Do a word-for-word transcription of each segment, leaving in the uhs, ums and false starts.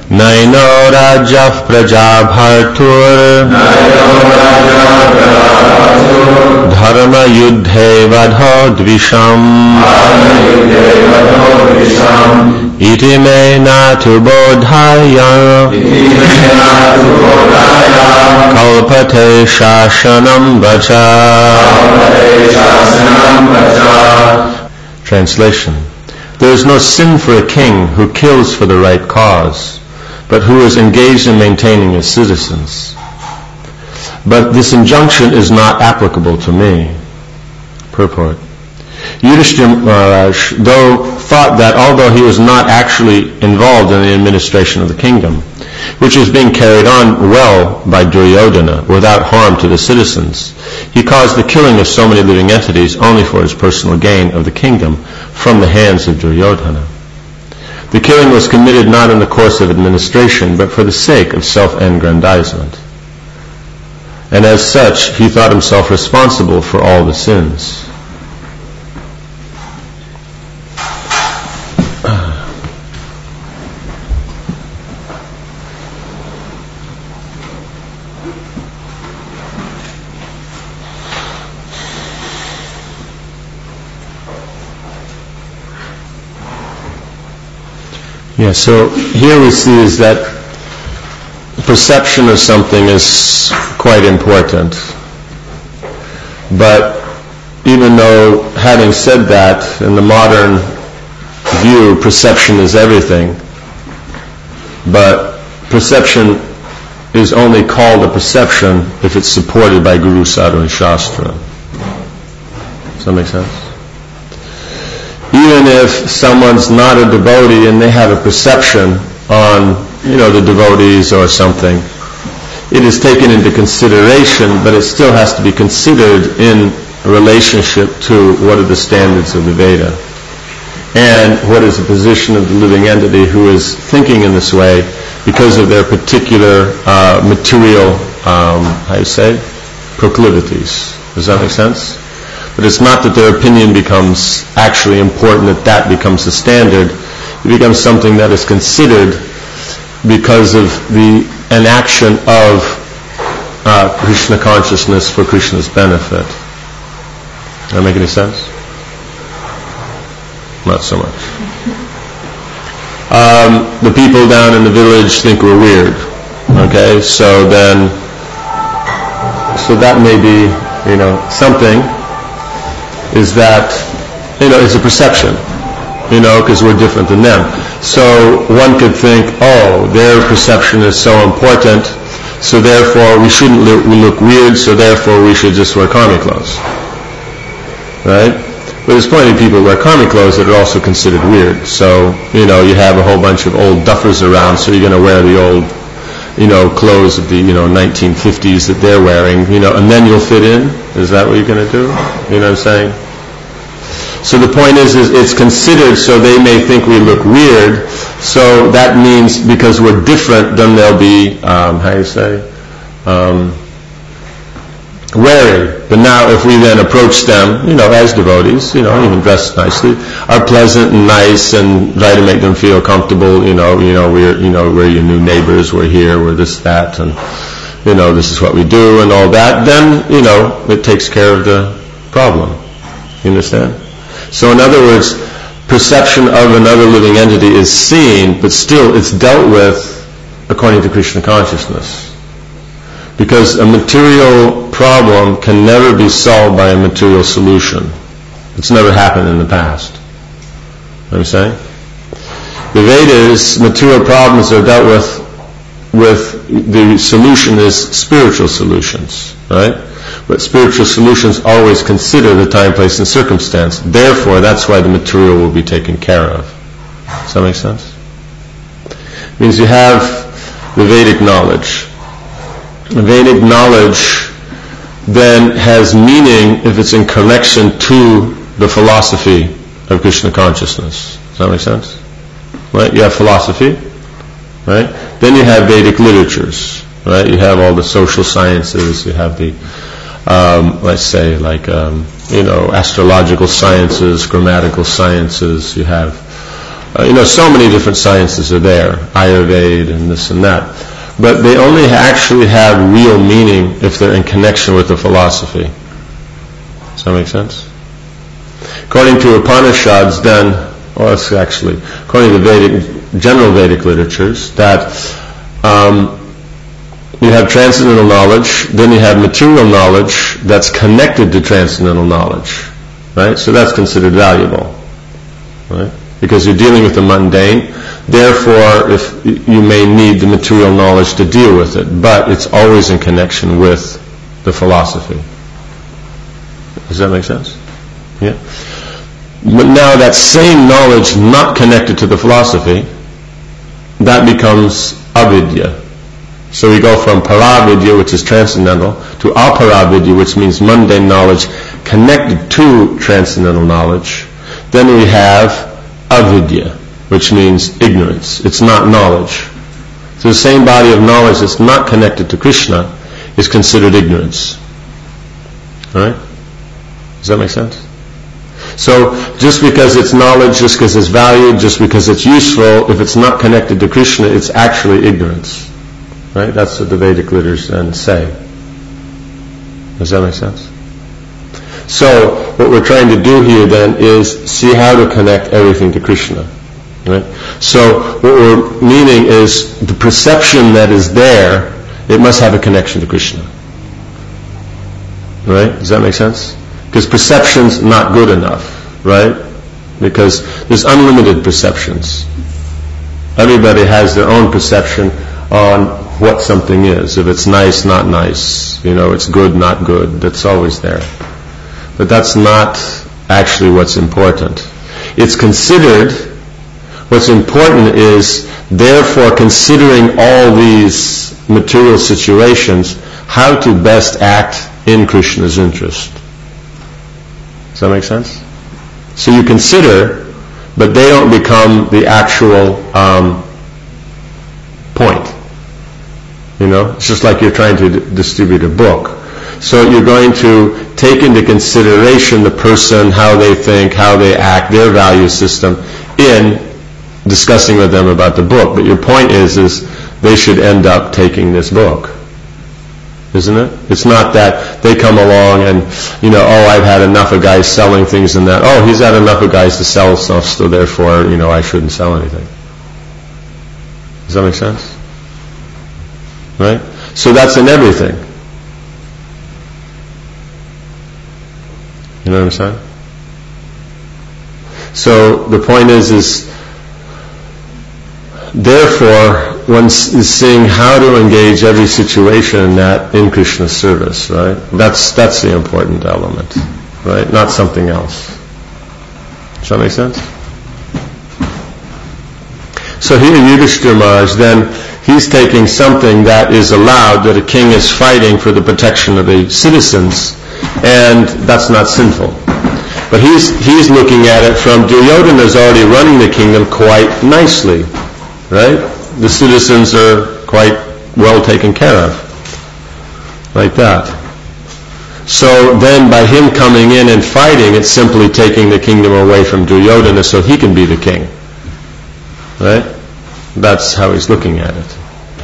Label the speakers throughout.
Speaker 1: Naino Rajah Praja Bhartur Dharma Yuddhe Vadho Dvisham Iti me natu bodhaya Kalpate Shashanam Vacha. Translation. There is no sin for a king who kills for the right cause, but who is engaged in maintaining his citizens. But this injunction is not applicable to me. Purport. Yudhishthira Maharaj, though thought that although he was not actually involved in the administration of the kingdom, which was being carried on well by Duryodhana without harm to the citizens, he caused the killing of so many living entities only for his personal gain of the kingdom from the hands of Duryodhana. The killing was committed not in the course of administration, but for the sake of self-aggrandizement. And as such, he thought himself responsible for all the sins. Yeah, so here we see is that perception of something is quite important. But even though, having said that, in the modern view, perception is everything, but perception is only called a perception if it's supported by Guru, Sadhu, and Shastra. Does that make sense? Even if someone's not a devotee and they have a perception on, you know, the devotees or something, it is taken into consideration, but it still has to be considered in relationship to what are the standards of the Veda and what is the position of the living entity who is thinking in this way because of their particular uh, material, um, how do you say, proclivities. Does that make sense? But it's not that their opinion becomes actually important, that that becomes the standard. It becomes something that is considered because of the enaction of uh, Krishna consciousness for Krishna's benefit. Does that make any sense? Not so much. Um, the people down in the village think we're weird. Okay, so then, so that may be, you know, something. Is that, you know, it's a perception, you know, because we're different than them. So one could think, oh, their perception is so important, so therefore we shouldn't look, we look weird, so therefore we should just wear karmi clothes. Right? But there's plenty of people who wear karmi clothes that are also considered weird. So, you know, you have a whole bunch of old duffers around, so you're going to wear the old, you know, clothes of the, you know, nineteen fifties that they're wearing, you know, and then you'll fit in? Is that what you're going to do? You know what I'm saying? So the point is, is it's considered so they may think we look weird, so that means because we're different, then they'll be, um, how do you say, um, wary. But now if we then approach them, you know, as devotees, you know, even dressed nicely, are pleasant and nice and try to make them feel comfortable, you know, you know, we're, you know, we're your new neighbors, we're here, we're this, that, and, you know, this is what we do and all that, then, you know, it takes care of the problem. You understand? So in other words, perception of another living entity is seen, but still it's dealt with according to Krishna consciousness. Because a material problem can never be solved by a material solution. It's never happened in the past. You know what I'm saying? The Vedas, material problems are dealt with, with the solution is spiritual solutions, right? But spiritual solutions always consider the time, place, and circumstance. Therefore, that's why the material will be taken care of. Does that make sense? It means you have the Vedic knowledge. The Vedic knowledge then has meaning if it's in connection to the philosophy of Krishna consciousness. Does that make sense? Right? You have philosophy, right? Then you have Vedic literatures, right? You have all the social sciences, you have the Um, let's say like, um, you know, astrological sciences, grammatical sciences, you have Uh, you know, so many different sciences are there, Ayurveda and this and that. But they only actually have real meaning if they're in connection with the philosophy. Does that make sense? According to Upanishads, then, well, it's actually, according to Vedic, general Vedic literatures, that um, you have transcendental knowledge, then you have material knowledge that's connected to transcendental knowledge, right? So that's considered valuable, right? Because you're dealing with the mundane. Therefore, if you may need the material knowledge to deal with it, but it's always in connection with the philosophy. Does that make sense? Yeah. But now that same knowledge not connected to the philosophy, that becomes avidya. So we go from paravidya, which is transcendental, to aparavidya, which means mundane knowledge connected to transcendental knowledge. Then we have avidya, which means ignorance. It's not knowledge. So the same body of knowledge that's not connected to Krishna is considered ignorance. All right? Does that make sense? So just because it's knowledge, just because it's valued, just because it's useful, if it's not connected to Krishna, it's actually ignorance. Right? That's what the Vedic literatures then say. Does that make sense? So what we're trying to do here then is see how to connect everything to Krishna. Right? So what we're meaning is the perception that is there, it must have a connection to Krishna. Right? Does that make sense? Because perception's not good enough, right? Because there's unlimited perceptions. Everybody has their own perception on what something is. If it's nice, not nice. You know, it's good, not good. That's always there. But that's not actually what's important. It's considered, what's important is, therefore, considering all these material situations, how to best act in Krishna's interest. Does that make sense? So you consider, but they don't become the actual um, point. You know, it's just like you're trying to d- distribute a book. So you're going to take into consideration the person, how they think, how they act, their value system in discussing with them about the book. But your point is, is they should end up taking this book. Isn't it? It's not that they come along and, you know, oh, I've had enough of guys selling things and that. Oh, he's had enough of guys to sell stuff, so therefore, you know, I shouldn't sell anything. Does that make sense? Right? So that's in everything. You know what I'm saying? So the point is, is therefore, one is seeing how to engage every situation in that in Krishna's service, right? That's that's the important element, right? Not something else. Does that make sense? So here Yudhishthira Maharaj, then, he's taking something that is allowed, that a king is fighting for the protection of the citizens, and that's not sinful. But he's he's looking at it from Duryodhana is already running the kingdom quite nicely, right? The citizens are quite well taken care of, like that. So then by him coming in and fighting, it's simply taking the kingdom away from Duryodhana so he can be the king, right? That's how he's looking at it.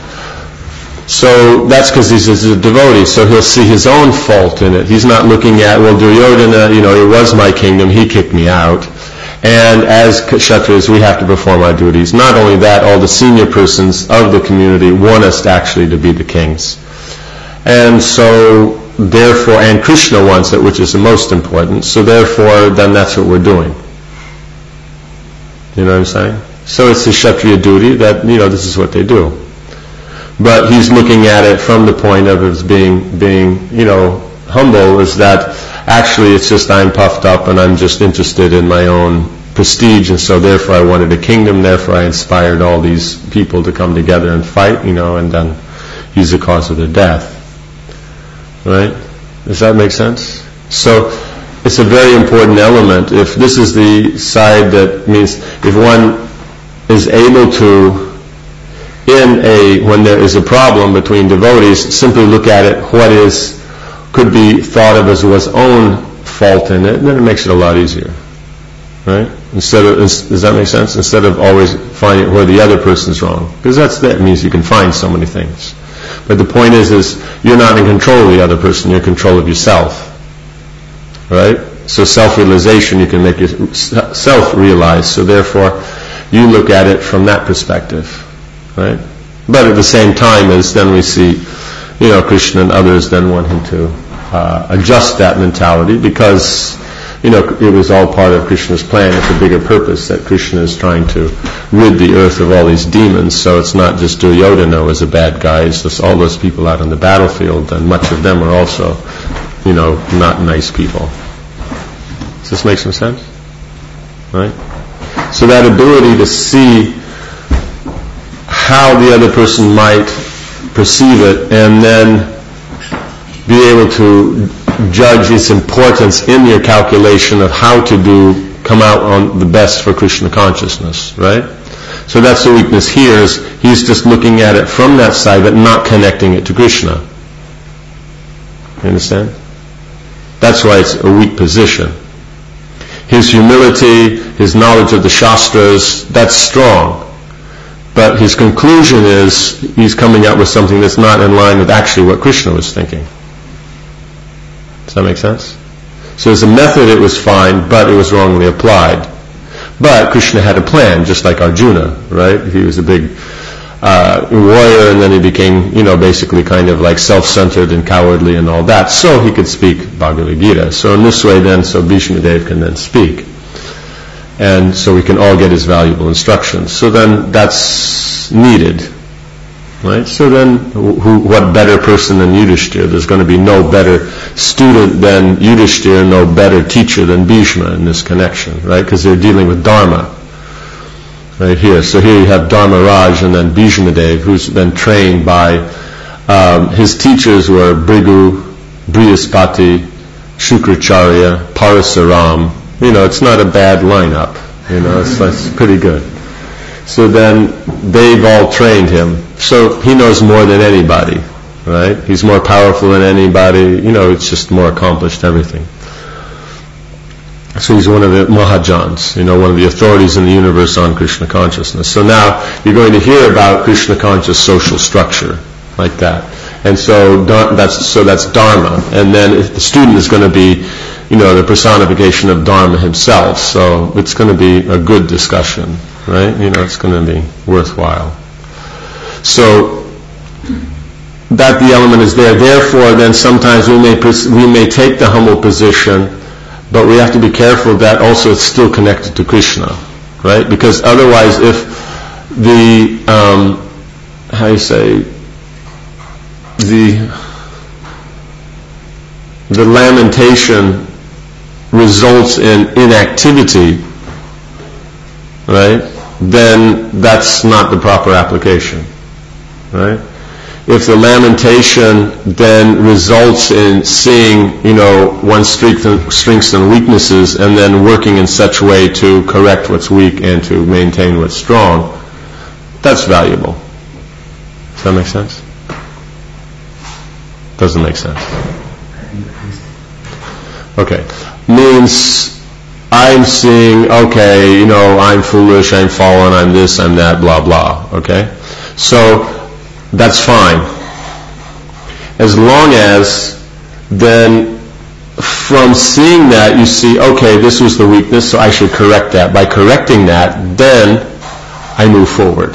Speaker 1: So that's because he's a devotee, so he'll see his own fault in it. He's not looking at, well, Duryodhana, you know, it was my kingdom, he kicked me out. And as Kshatriyas, we have to perform our duties. Not only that, all the senior persons of the community want us actually to be the kings. And so, therefore, and Krishna wants it, which is the most important, so therefore, then that's what we're doing. You know what I'm saying? So it's the Kshatriya duty that, you know, this is what they do. But he's looking at it from the point of it being, being, you know, humble, is that actually it's just I'm puffed up and I'm just interested in my own prestige, and so therefore I wanted a kingdom, therefore I inspired all these people to come together and fight, you know, and then he's the cause of their death. Right? Does that make sense? So it's a very important element. If this is the side that means if one is able to, in a, when there is a problem between devotees, simply look at it, what is, could be thought of as one's own fault in it, and then it makes it a lot easier. Right? Instead of, does that make sense? Instead of always finding where the other person's wrong. Because that's, that means you can find so many things. But the point is, is you're not in control of the other person, you're in control of yourself. Right? So self-realization, you can make yourself realize. So therefore, you look at it from that perspective. Right? But at the same time as then we see, you know, Krishna and others then want him to uh, adjust that mentality because, you know, it was all part of Krishna's plan. It's a bigger purpose that Krishna is trying to rid the earth of all these demons. So it's not just Duryodhana as a bad guy. It's just all those people out on the battlefield, and much of them are also, you know, not nice people. Does this make some sense? Right? So that ability to see how the other person might perceive it and then be able to judge its importance in your calculation of how to do, come out on the best for Krishna consciousness, right? So that's the weakness here, is he's just looking at it from that side but not connecting it to Krishna. You understand? That's why it's a weak position. His humility, his knowledge of the Shastras, that's strong. But his conclusion is he's coming out with something that's not in line with actually what Krishna was thinking. Does that make sense? So as a method it was fine, but it was wrongly applied. But Krishna had a plan, just like Arjuna, right? He was a big uh, warrior, and then he became, you know, basically kind of like self-centered and cowardly and all that, so he could speak Bhagavad Gita. So in this way then, so Bhishma Dev can then speak. And so we can all get his valuable instructions. So then that's needed. Right? So then, who, what better person than Yudhishthira? There's going to be no better student than Yudhishthira, no better teacher than Bhishma in this connection, right? Because they're dealing with Dharma. Right here. So here you have Dharma Raj and then Bhishma Dev, who's been trained by, um, his teachers were Bhrigu, Brihaspati, Shukracharya, Parasaram. You know, it's not a bad lineup. You know, it's, it's pretty good. So then they've all trained him. So he knows more than anybody, right? He's more powerful than anybody. You know, it's just more accomplished everything. So he's one of the Mahajans, you know, one of the authorities in the universe on Krishna consciousness. So now you're going to hear about Krishna conscious social structure, like that. And so that's so that's Dharma. And then if the student is going to be, you know, the personification of Dharma himself. So it's going to be a good discussion, right? You know, it's going to be worthwhile. So that the element is there. Therefore, then sometimes we may pers- we may take the humble position, but we have to be careful that also it's still connected to Krishna, right? Because otherwise, if the um, how you say the the lamentation results in inactivity, right? Then that's not the proper application, right? If the lamentation then results in seeing, you know, one's strengths and weaknesses and then working in such a way to correct what's weak and to maintain what's strong, that's valuable. Does that make sense? Doesn't make sense. Okay. Means I'm seeing, okay, you know, I'm foolish, I'm fallen, I'm this, I'm that, blah, blah. Okay? So, that's fine. As long as then from seeing that you see, okay, this was the weakness, so I should correct that. By correcting that, then I move forward.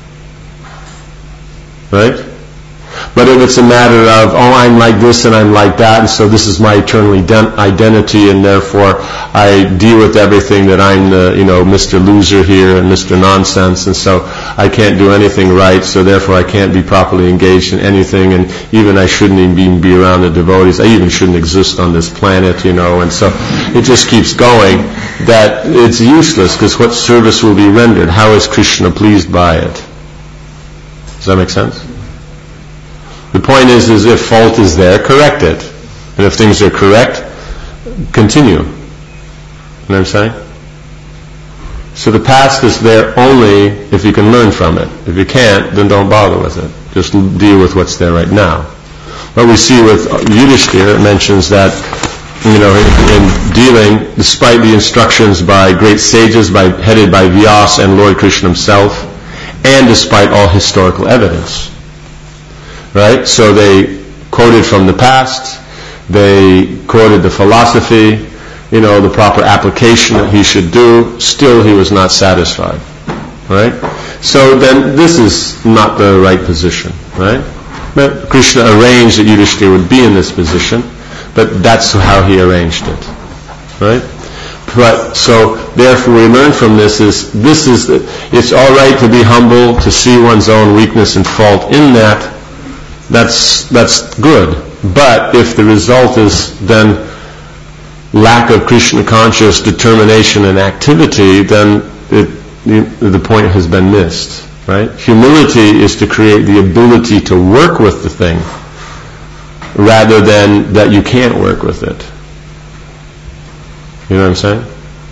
Speaker 1: Right? But if it's a matter of, oh, I'm like this and I'm like that, and so this is my eternal identity, and therefore I deal with everything that I'm the, you know, Mister Loser here and Mister Nonsense, and so I can't do anything right, so therefore I can't be properly engaged in anything, and even I shouldn't even be around the devotees. I even shouldn't exist on this planet, you know, and so it just keeps going. That it's useless, because what service will be rendered? How is Krishna pleased by it? Does that make sense? The point is, is if fault is there, correct it. And if things are correct, continue. You know what I'm saying? So the past is there only if you can learn from it. If you can't, then don't bother with it. Just deal with what's there right now. What we see with Yudhishthira, it mentions that you know, in, in dealing, despite the instructions by great sages, by, headed by Vyasa and Lord Krishna himself, and despite all historical evidence. Right? So they quoted from the past, they quoted the philosophy, you know, the proper application that he should do, still he was not satisfied. Right? So then this is not the right position. Right? But Krishna arranged that Yudhishthira would be in this position, but that's how he arranged it. Right? But so therefore we learn from this is this is the, it's all right to be humble, to see one's own weakness and fault in that. That's that's good. But if the result is then lack of Krishna conscious determination and activity, then it, the, the point has been missed. Right? Humility is to create the ability to work with the thing, rather than that you can't work with it. You know what I'm saying?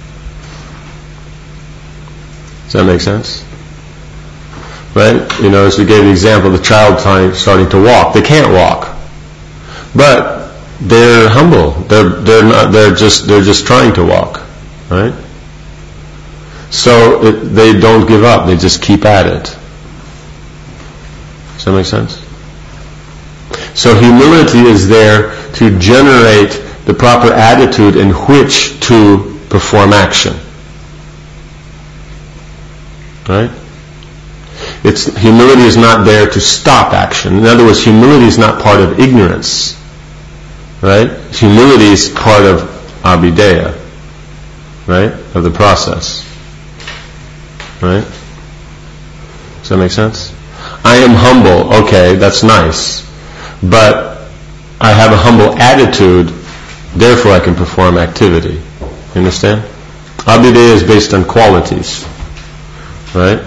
Speaker 1: Does that make sense? Right? You know, as we gave the example, the child trying, starting to walk. They can't walk, but they're humble. They're they're not. They're just they're just trying to walk. Right? So it, they don't give up. They just keep at it. Does that make sense? So humility is there to generate the proper attitude in which to perform action. Right? It's, humility is not there to stop action. In other words, humility is not part of ignorance. Right? Humility is part of abhideya. Right? Of the process. Right? Does that make sense? I am humble. Okay, that's nice. But I have a humble attitude, therefore I can perform activity. You understand? Abhideya is based on qualities. Right?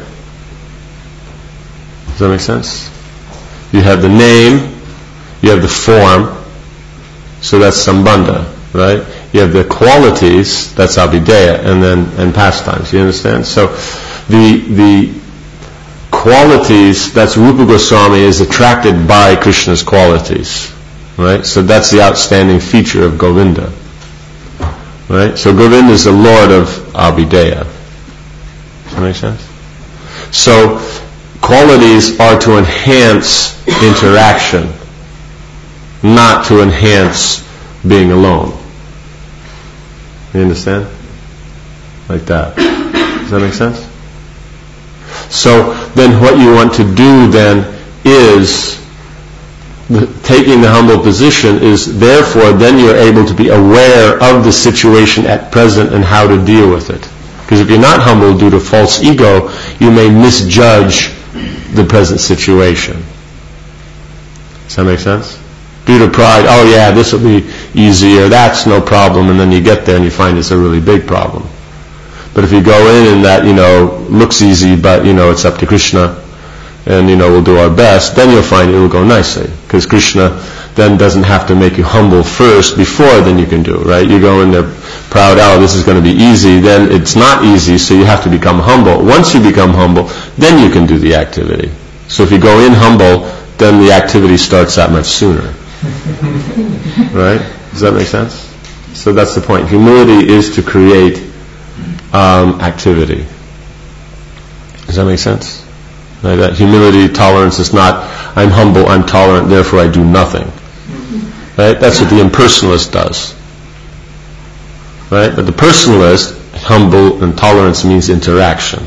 Speaker 1: Does that make sense? You have the name, you have the form, so that's sambandha, right? You have the qualities, that's abhideya, and then and pastimes. You understand? So the the qualities, that's Rupa Goswami is attracted by Krishna's qualities. Right? So that's the outstanding feature of Govinda. Right? So Govinda is the Lord of abhideya. Does that make sense? So qualities are to enhance interaction, not to enhance being alone. You understand? Like that. Does that make sense? So then what you want to do then is, the, taking the humble position is therefore then you're able to be aware of the situation at present and how to deal with it. Because if you're not humble due to false ego, you may misjudge the present situation. Does that make sense? Due to pride, oh yeah, this will be easy, or that's no problem, and then you get there and you find it's a really big problem. But if you go in and that, you know, looks easy, but, you know, it's up to Krishna, and, you know, we'll do our best, then you'll find it will go nicely. Because Krishna then doesn't have to make you humble first before then you can do, right? You go in there proud, oh, this is going to be easy, then it's not easy, so you have to become humble. Once you become humble, then you can do the activity. So if you go in humble, then the activity starts that much sooner. Right? Does that make sense? So that's the point. Humility is to create um, activity. Does that make sense? Right? That humility, tolerance is not, I'm humble, I'm tolerant, therefore I do nothing. Right? That's what the impersonalist does. Right? But the personalist, humble and tolerance means interaction.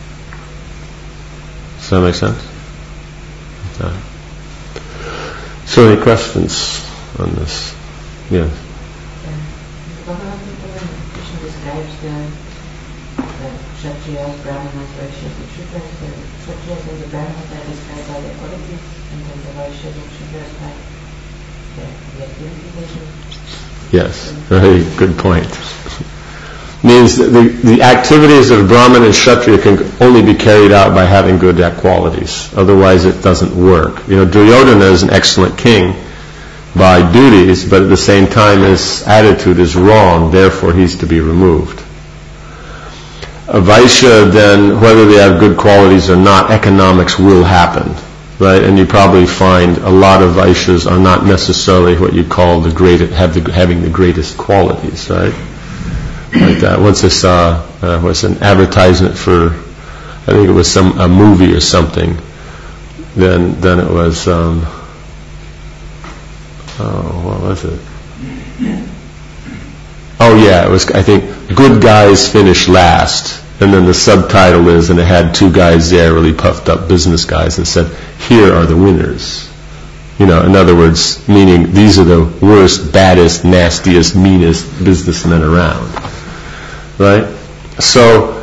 Speaker 1: Does that make sense? Okay. So any questions on this? Yeah.
Speaker 2: Krishna describes the, the Kshatriyas, Brahmanas, Vaishyas, and Shudras. The Kshatriyas and the Brahmanas are described by their qualities, and then the Vaishyas and Shudras by the, the activities they do.
Speaker 1: Yes, very good point. Means that the, the activities of Brahman and Kshatriya can only be carried out by having good qualities. Otherwise it doesn't work. You know, Duryodhana is an excellent king by duties, but at the same time his attitude is wrong, therefore he's to be removed. A Vaishya then, whether they have good qualities or not, economics will happen. right? And you probably find a lot of Vaishyas are not necessarily what you call the greatest, have the, having the greatest qualities, right? Like that. Once I saw uh, was an advertisement for, I think it was some a movie or something. Then then it was, um, oh, what was it? Oh yeah, it was, I think, good guys finish last. And then the subtitle is, and it had two guys there, really puffed up business guys, and said, here are the winners. You know, in other words, meaning these are the worst, baddest, nastiest, meanest businessmen around. Right? So,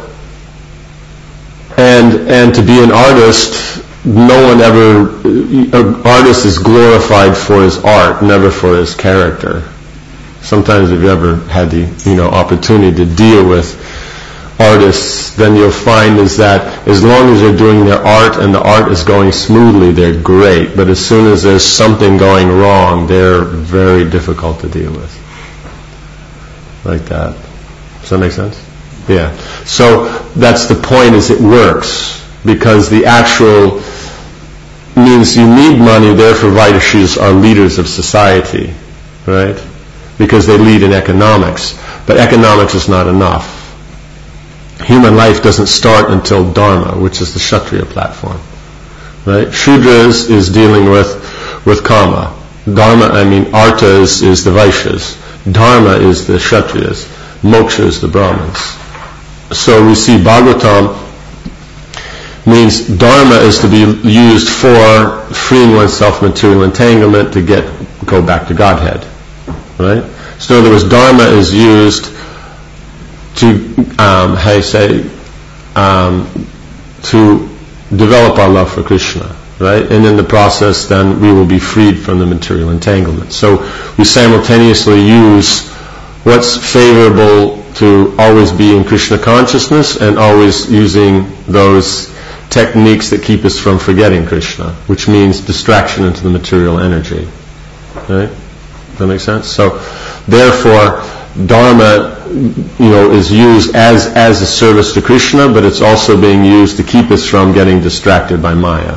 Speaker 1: and and to be an artist, no one ever, an artist is glorified for his art, never for his character. Sometimes if you ever had the, you know, opportunity to deal with artists, then you'll find is that as long as they're doing their art and the art is going smoothly, they're great. But as soon as there's something going wrong, they're very difficult to deal with. Like that. Does that make sense? Yeah. So that's the point, is it works. Because the actual means you need money, therefore Vaishyas are leaders of society. Right? Because they lead in economics. But economics is not enough. Human life doesn't start until Dharma, which is the Kshatriya platform. Right? Shudras is dealing with with Kama. Dharma, I mean, Arta is, is the Vaishyas. Dharma is the Kshatriyas. Moksha is the Brahmins. So we see Bhagavatam means Dharma is to be used for freeing oneself from material entanglement to get go back to Godhead. Right? So in other words, Dharma is used to, um, how you say, um, to develop our love for Krishna, right? And in the process, then we will be freed from the material entanglement. So we simultaneously use what's favorable to always be in Krishna consciousness and always using those techniques that keep us from forgetting Krishna, which means distraction into the material energy, right? Does that make sense? So, therefore, Dharma, you know, is used as as a service to Krishna, but it's also being used to keep us from getting distracted by Maya.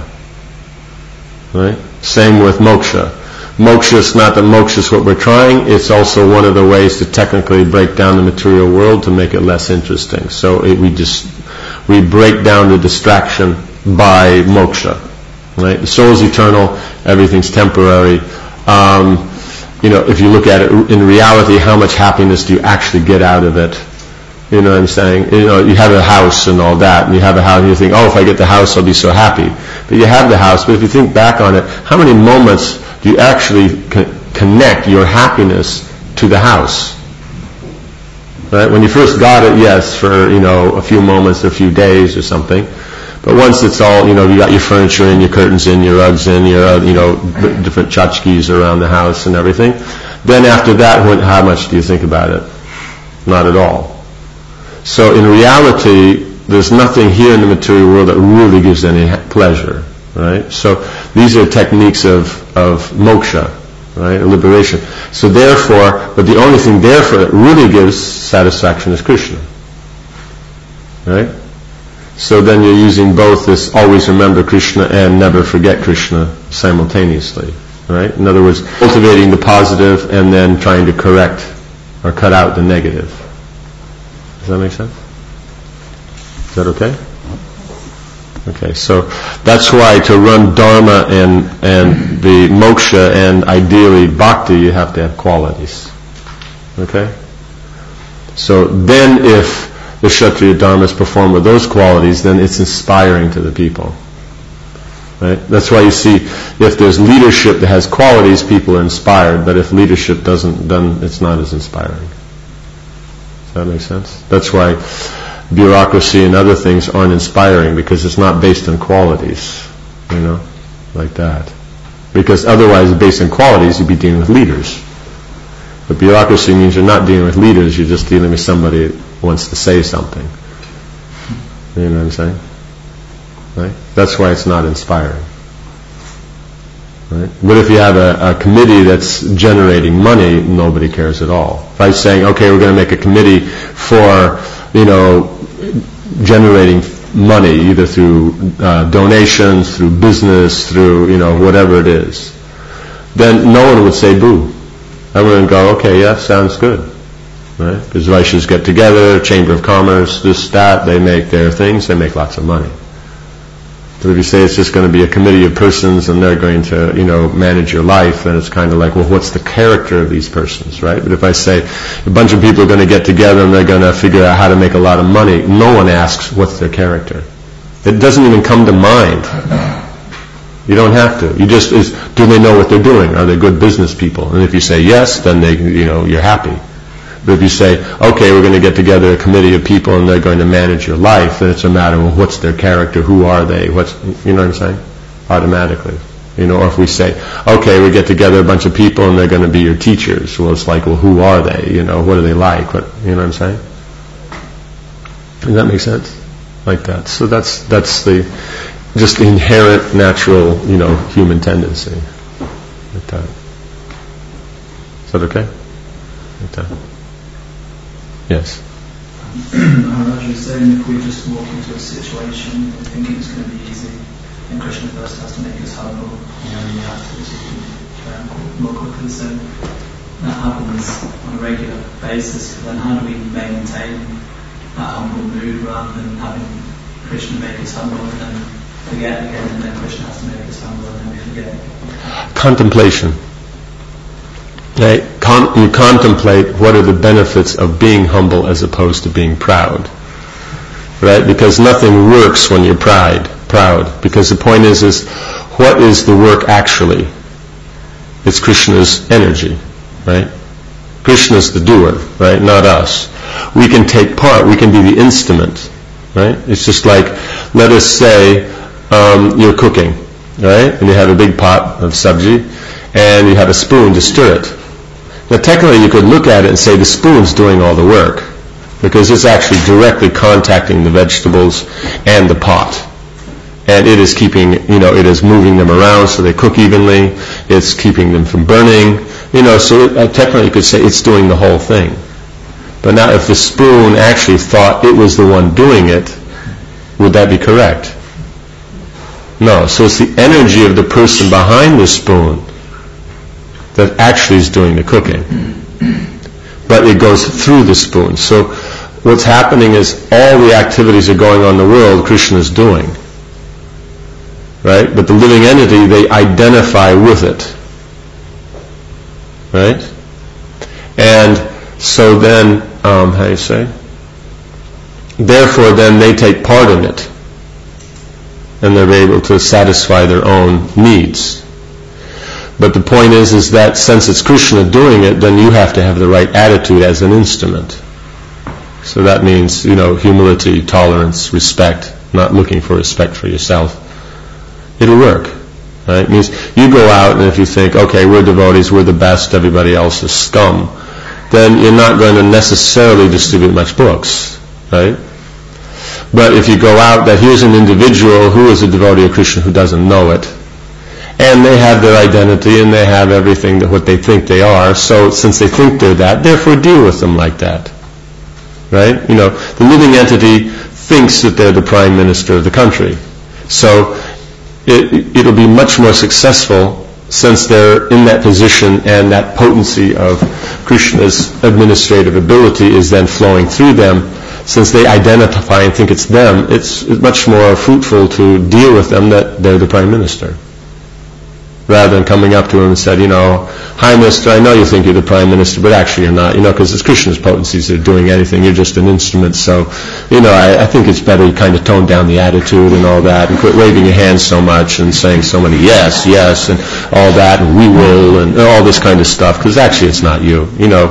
Speaker 1: Right? Same with moksha. Moksha is not that moksha is what we're trying, it's also one of the ways to technically break down the material world to make it less interesting. So it, we just, we break down the distraction by moksha. Right? The soul is eternal, everything's temporary. Um, You know, if you look at it in reality, how much happiness do you actually get out of it? You know what I'm saying? You know, you have a house and all that, and you have a house, and you think, oh, if I get the house, I'll be so happy. But you have the house, but if you think back on it, how many moments do you actually co- connect your happiness to the house? Right? When you first got it, yes, for, you know, a few moments, a few days or something. But once it's all, you know, you got your furniture in, your curtains in, your rugs in, your, uh, you know, different tchotchkes around the house and everything, then after that, when, how much do you think about it? Not at all. So in reality, there's nothing here in the material world that really gives any pleasure, right? So these are techniques of, of moksha, right, liberation. So therefore, but the only thing therefore that really gives satisfaction is Krishna, right? So then you're using both this always remember Krishna and never forget Krishna simultaneously, right? In other words, cultivating the positive and then trying to correct or cut out the negative. Does that make sense? Is that okay? Okay, so that's why to run Dharma and, and the moksha and ideally bhakti, you have to have qualities. Okay? So then if the Kshatriya Dharmas perform with those qualities, then it's inspiring to the people. Right? That's why you see, if there's leadership that has qualities, people are inspired, but if leadership doesn't, then it's not as inspiring. Does that make sense? That's why bureaucracy and other things aren't inspiring, because it's not based on qualities, you know, like that. Because otherwise, based on qualities, you'd be dealing with leaders. But bureaucracy means you're not dealing with leaders, you're just dealing with somebody that wants to say something. You know what I'm saying? Right? That's why it's not inspiring. Right? But if you have a, a committee that's generating money, nobody cares at all. If I'm saying, okay, we're going to make a committee for, you know, generating money, either through uh, donations, through business, through, you know, whatever it is, then no one would say boo. Everyone would go, okay, yeah, sounds good. Right? Because Vaishyas get together, Chamber of Commerce, this, that, they make their things, they make lots of money. But if you say it's just going to be a committee of persons and they're going to, you know, manage your life, then it's kind of like, well, what's the character of these persons, right? But if I say a bunch of people are going to get together and they're going to figure out how to make a lot of money, no one asks what's their character. It doesn't even come to mind. You don't have to. You just, is, do they know what they're doing? Are they good business people? And if you say yes, then they, you know, you're happy. But if you say, okay, we're going to get together a committee of people and they're going to manage your life, then it's a matter of, well, what's their character? Who are they? What's, you know what I'm saying? Automatically. You know, or if we say, okay, we get together a bunch of people and they're going to be your teachers, well, it's like, well, who are they? You know, what are they like? What, you know what I'm saying? Does that make sense? Like that. So that's, that's the, just the inherent, natural, you know, human tendency. Like that. Is that okay? Like that. Yes.
Speaker 3: Maharaj was saying if we just walk into a situation thinking it's going to be easy, then Krishna first has to make us humble, and then we have to achieve more quickly. So that happens on a regular basis. But then how do we maintain that humble mood rather than having Krishna make us humble and then forget again, and then Krishna has to make us humble and then we forget?
Speaker 1: Contemplation. Right? Con- you contemplate what are the benefits of being humble as opposed to being proud. Right? Because nothing works when you're pride, proud. Because the point is, is what is the work actually? It's Krishna's energy. Right? Krishna's the doer, right? Not us. We can take part, we can be the instrument. Right? It's just like, let us say um, you're cooking, right? And you have a big pot of sabji, and you have a spoon to stir it. Now technically you could look at it and say the spoon's doing all the work, because it's actually directly contacting the vegetables and the pot. And it is keeping, you know, it is moving them around so they cook evenly, it's keeping them from burning, you know, so it, uh, technically you could say it's doing the whole thing. But now if the spoon actually thought it was the one doing it, would that be correct? No, so it's the energy of the person behind the spoon that actually is doing the cooking. But it goes through the spoon. So what's happening is all the activities are going on in the world, Krishna is doing. Right? But the living entity, they identify with it. Right? And so then, um, how do you say? Therefore then they take part in it. And they're able to satisfy their own needs. But the point is, is that since it's Krishna doing it, then you have to have the right attitude as an instrument. So that means, you know, humility, tolerance, respect, not looking for respect for yourself. It'll work. Right? It means you go out and if you think, okay, we're devotees, we're the best, everybody else is scum, then you're not going to necessarily distribute much books. Right? But if you go out that here's an individual who is a devotee of Krishna who doesn't know it, and they have their identity and they have everything that what they think they are, so since they think they're that, therefore deal with them like that. Right? You know, the living entity thinks that they're the prime minister of the country. So it, it'll be much more successful since they're in that position and that potency of Krishna's administrative ability is then flowing through them. Since they identify and think it's them, it's much more fruitful to deal with them that they're the prime minister. Rather than coming up to him and said, you know, hi mister, I know you think you're the prime minister, but actually you're not, you know, because it's Krishna's potencies that are doing anything, you're just an instrument, so, you know, I, I think it's better you kind of tone down the attitude and all that, and quit waving your hands so much and saying so many yes, yes, and all that, and we will, and all this kind of stuff, because actually it's not you, you know.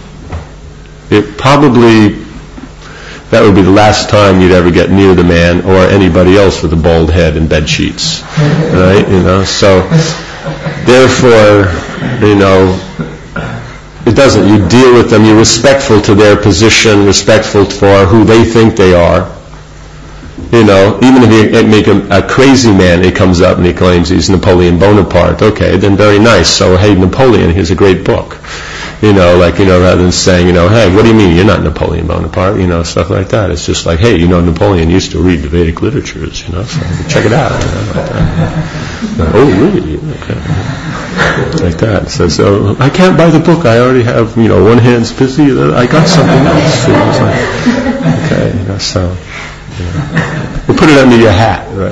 Speaker 1: It probably, that would be the last time you'd ever get near the man or anybody else with a bald head and bed sheets, right? You know, so therefore, you know, it doesn't. You deal with them. You're respectful to their position, respectful for who they think they are. You know, even if you make a, a crazy man, he comes up and he claims he's Napoleon Bonaparte. Okay, then very nice. So, hey, Napoleon, here's a great book. You know, like, you know, rather than saying, you know, hey, what do you mean you're not Napoleon Bonaparte? You know, stuff like that. It's just like, hey, you know, Napoleon used to read the Vedic literatures, you know, so check it out. You know, like that. Oh, really? Okay. Like that. So, so, I can't buy the book. I already have, you know, one hand's busy. I got something else. So it's like, okay, you know, so, you know. We'll put it under your hat, right?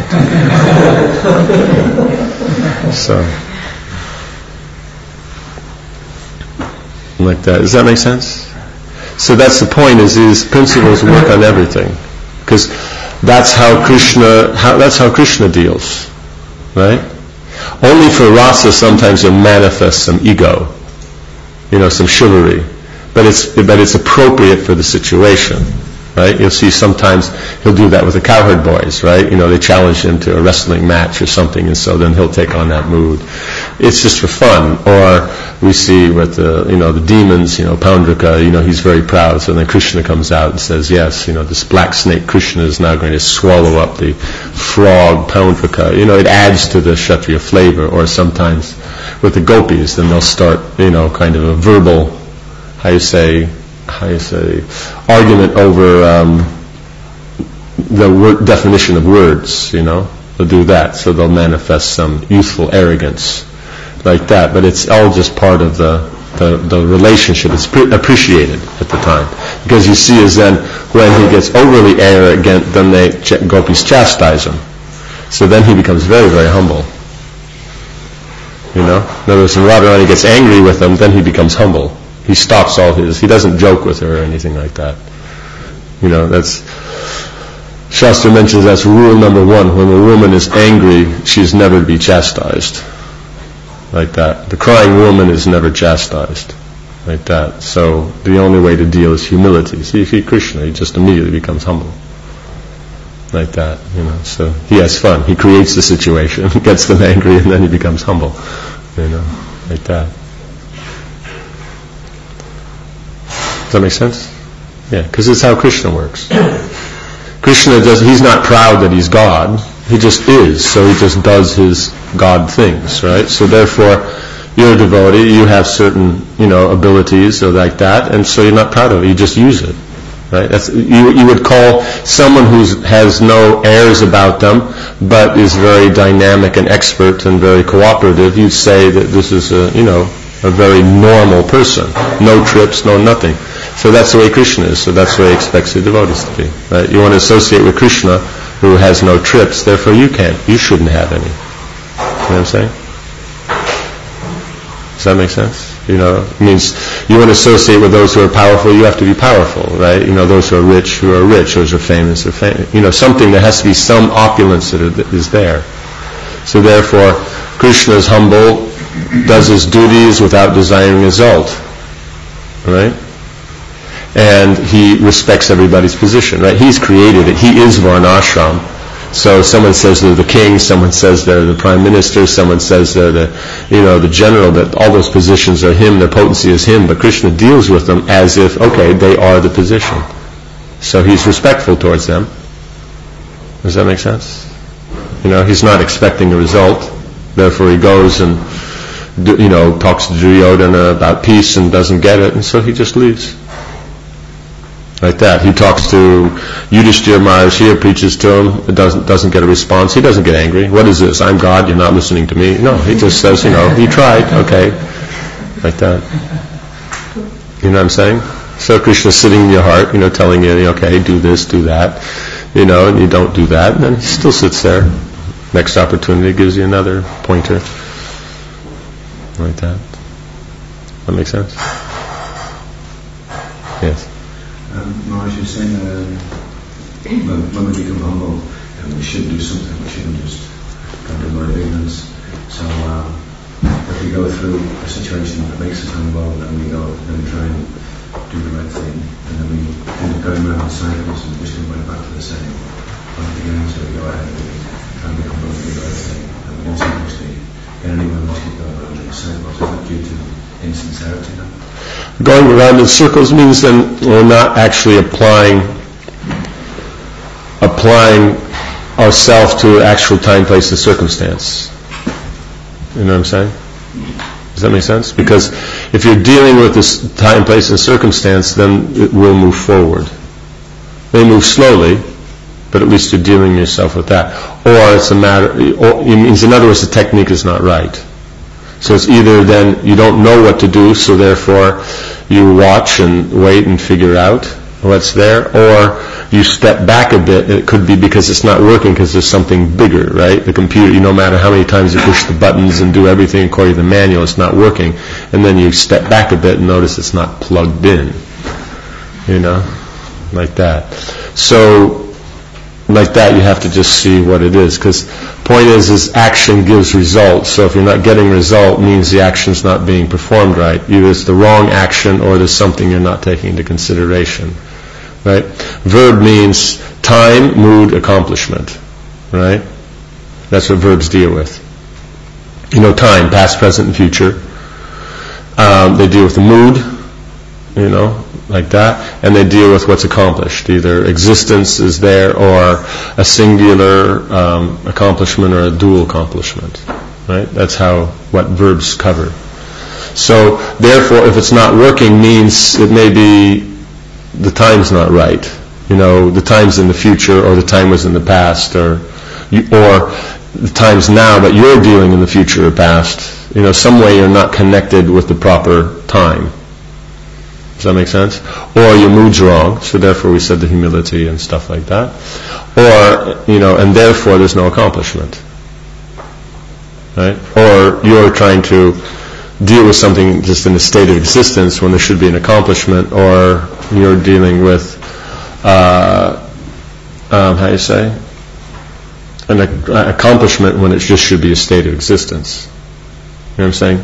Speaker 1: So. Like that. Does that make sense? So that's the point, is these principles work on everything. Because that's how Krishna, how, that's how Krishna deals. Right? Only for rasa sometimes he'll manifest some ego. You know, some chivalry. But it's, but it's appropriate for the situation. Right? You'll see sometimes he'll do that with the cowherd boys, right? You know, they challenge him to a wrestling match or something, and so then he'll take on that mood. It's just for fun. Or we see with the, you know, the demons, you know, Poundraka, you know, he's very proud. So then Krishna comes out and says, yes, you know, this black snake Krishna is now going to swallow up the frog Poundraka. You know, it adds to the Kshatriya flavor. Or sometimes with the gopis, then they'll start, you know, kind of a verbal, how you say, how you say, argument over um, the word, definition of words, you know. They'll do that, so they'll manifest some youthful arrogance like that. But it's all just part of the the, the relationship. It's pre- appreciated at the time, because you see, is then when he gets overly arrogant, then they ch- gopis chastise him. So then he becomes very, very humble. You know, in other words, when Radharani gets angry with him, then he becomes humble. He stops all his, he doesn't joke with her or anything like that. You know, that's, Shastra mentions that's rule number one. When a woman is angry, she's never to be chastised. Like that. The crying woman is never chastised. Like that. So the only way to deal is humility. See, if he Krishna, he just immediately becomes humble. Like that, you know. So he has fun. He creates the situation, gets them angry, and then he becomes humble. You know, like that. Does that make sense? Yeah, because it's how Krishna works. Krishna does, he's not proud that he's God. He just is. So he just does his God things, right? So therefore, you're a devotee, you have certain, you know, abilities or like that, and so you're not proud of it. You just use it, right? That's, you, you would call someone who has no airs about them, but is very dynamic and expert and very cooperative, you'd say that this is a, you know, a very normal person. No trips, no nothing. So that's the way Krishna is. So that's the way he expects the devotees to be. Right? You want to associate with Krishna, who has no trips, therefore you can't. You shouldn't have any. You know what I'm saying? Does that make sense? You know, it means you want to associate with those who are powerful, you have to be powerful, right? You know, those who are rich, who are rich, those who are famous, are famous. You know, something, there has to be some opulence that is there. So therefore, Krishna is humble, does his duties without desiring result, right? And he respects everybody's position, right? He's created it. He is Varnashram. So someone says they're the king, someone says they're the prime minister, someone says they're the, you know, the general, that all those positions are him, their potency is him, but Krishna deals with them as if, okay, they are the position. So he's respectful towards them. Does that make sense? You know, he's not expecting a result, therefore he goes and, you know, talks to Duryodhana about peace and doesn't get it, and so he just leaves. Like that. He talks to Yudhishthira Maharaj here, preaches to him, it doesn't doesn't get a response. He doesn't get angry. What is this? I'm God, you're not listening to me. No, he just says, you know, he tried, okay. Like that. You know what I'm saying? So Krishna's sitting in your heart, you know, telling you, okay, do this, do that, you know, and you don't do that, and then he still sits there. Next opportunity gives you another pointer. Like that. That makes sense? Yes.
Speaker 4: Um, Maharaj, you're saying that um, when, when we become humble, um, we should do something. We shouldn't just kind of avoid ignorance. So um, if we go through a situation that makes us humble, and we go and we try and do the right thing, and then we end up going around in circles and just going back to the same point again. So we go ahead and we try and be humble and do the right thing, and we don't seem to get anywhere once we go around in circles. Is that due to insincerity then?
Speaker 1: Going around in circles means then we're not actually applying applying ourselves to actual time, place, and circumstance. You know what I'm saying? Does that make sense? Because if you're dealing with this time, place, and circumstance, then it will move forward. It may move slowly, but at least you're dealing yourself with that. Or it's a matter, or it means, in other words, the technique is not right. So it's either then you don't know what to do, so therefore you watch and wait and figure out what's there, or you step back a bit. It could be because it's not working because there's something bigger, right? The computer, you no matter how many times you push the buttons and do everything according to the manual, it's not working. And then you step back a bit and notice it's not plugged in, you know, like that. So like that, you have to just see what it is, because point is, is action gives results. So if you're not getting result, means the action's not being performed right. Either it's the wrong action or there's something you're not taking into consideration, right? Verb means time, mood, accomplishment, right? That's what verbs deal with. You know, time, past, present, and future. Um, they deal with the mood, you know, like that, and they deal with what's accomplished. Either existence is there, or a singular um, accomplishment, or a dual accomplishment. Right? That's how what verbs cover. So, therefore, if it's not working, means it may be the time's not right. You know, the time's in the future, or the time was in the past, or you, or the time's now, but you're dealing in the future or past. You know, some way you're not connected with the proper time. Does that make sense? Or your mood's wrong, so therefore we said the humility and stuff like that. Or, you know, and therefore there's no accomplishment. Right? Or you're trying to deal with something just in a state of existence when there should be an accomplishment, or you're dealing with, uh, um, how do you say? An ac- accomplishment when it just should be a state of existence. You know what I'm saying?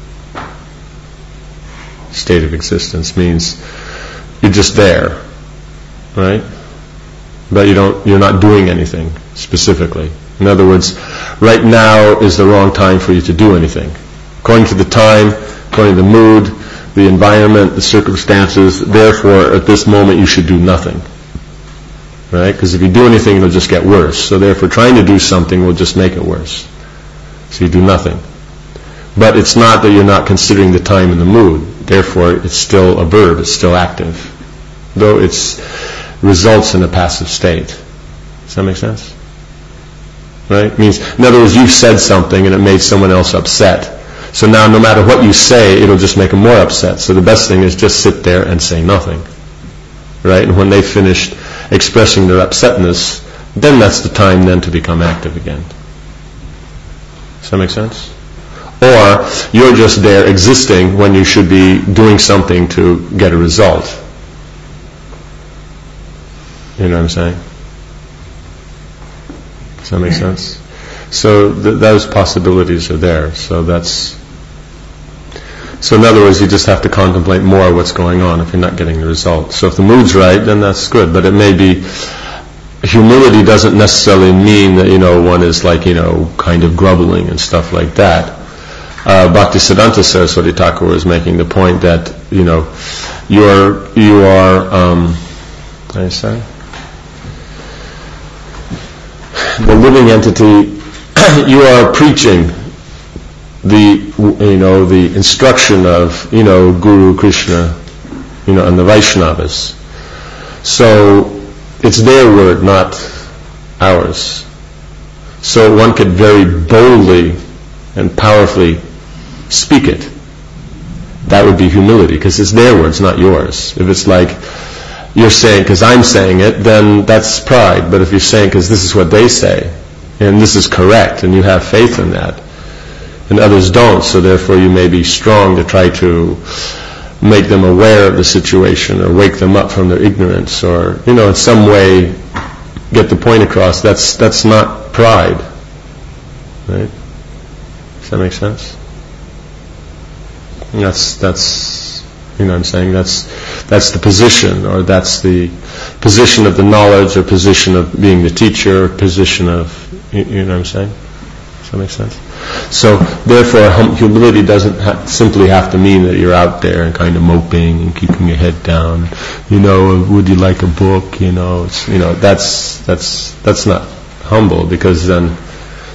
Speaker 1: State of existence means you're just there, right? But you don't, you're not doing anything specifically. In other words, right now is the wrong time for you to do anything. According to the time, according to the mood, the environment, the circumstances, therefore at this moment you should do nothing. Right? Because if you do anything, it'll just get worse. So therefore trying to do something will just make it worse. So you do nothing. But it's not that you're not considering the time and the mood. Therefore, it's still a verb, it's still active. Though it results in a passive state. Does that make sense? Right? It means, in other words, you've said something and it made someone else upset. So now no matter what you say, it'll just make them more upset. So the best thing is just sit there and say nothing. Right? And when they've finished expressing their upsetness, then that's the time then to become active again. Does that make sense? Or you're just there existing when you should be doing something to get a result. You know what I'm saying? Does that make sense? So th- those possibilities are there. So that's. So in other words, you just have to contemplate more what's going on if you're not getting the result. So if the mood's right, then that's good. But it may be. Humility doesn't necessarily mean that, you know, one is like, you know, kind of groveling and stuff like that. Uh, Bhaktisiddhanta Saraswati Thakur was making the point that, you know, you are, you are, um, how do you say? The living entity, you are preaching the, you know, the instruction of, you know, Guru Krishna, you know, and the Vaishnavas. So, it's their word, not ours. So one could very boldly and powerfully speak it. That would be humility, because it's their words, not yours. If it's like you're saying because I'm saying it, then that's pride. But if you're saying because this is what they say, and this is correct, and you have faith in that, and others don't, so therefore you may be strong to try to make them aware of the situation, or wake them up from their ignorance, or, you know, in some way get the point across. That's that's not pride. Right? Does that make sense? And that's that's you know what I'm saying, that's that's the position, or that's the position of the knowledge, or position of being the teacher, or position of, you, you know what I'm saying? Does that make sense? So therefore hum- humility doesn't ha- simply have to mean that you're out there and kind of moping and keeping your head down. You know, would you like a book? You know, it's, you know, that's that's that's not humble, because then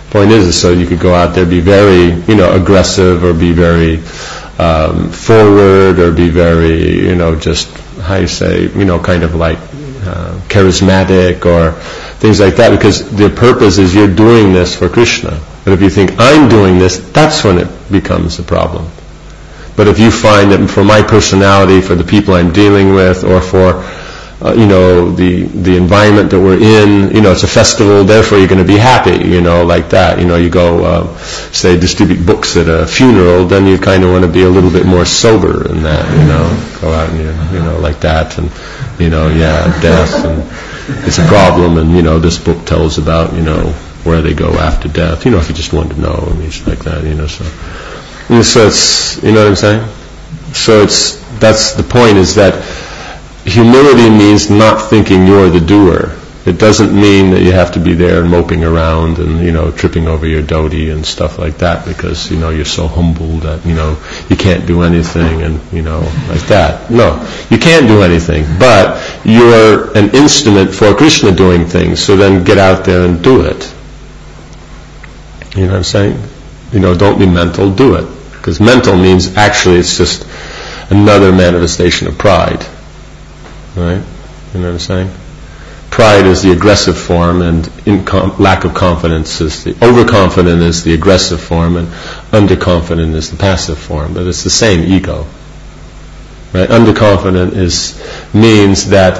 Speaker 1: Point is, is so you could go out there, be very, you know, aggressive, or be very um, forward, or be very, you know, just, how you say, you know, kind of like uh, charismatic, or things like that, because the purpose is you're doing this for Krishna. But if you think, I'm doing this, that's when it becomes a problem. But if you find that for my personality, for the people I'm dealing with, or for, uh, you know, the the environment that we're in, you know, it's a festival, therefore you're going to be happy, you know, like that. You know, you go, uh, say, distribute books at a funeral, then you kind of want to be a little bit more sober in that, you know, go out and, you, you know, like that, and, you know, yeah, death, and it's a problem, and, you know, this book tells about, you know, where they go after death, you know, if you just wanted to know, and it's like that, you know, so. And so it's, you know what I'm saying? So it's, that's the point, is that humility means not thinking you're the doer. It doesn't mean that you have to be there and moping around and, you know, tripping over your dhoti and stuff like that, because, you know, you're so humble that, you know, you can't do anything, and, you know, like that. No, you can't do anything, but you're an instrument for Krishna doing things, so then get out there and do it. You know what I'm saying? You know, don't be mental, do it. Because mental means actually it's just another manifestation of pride. Right? You know what I'm saying? Pride is the aggressive form, and incom- lack of confidence is the, overconfident is the aggressive form, and underconfident is the passive form. But it's the same ego. Right? Underconfident is, means that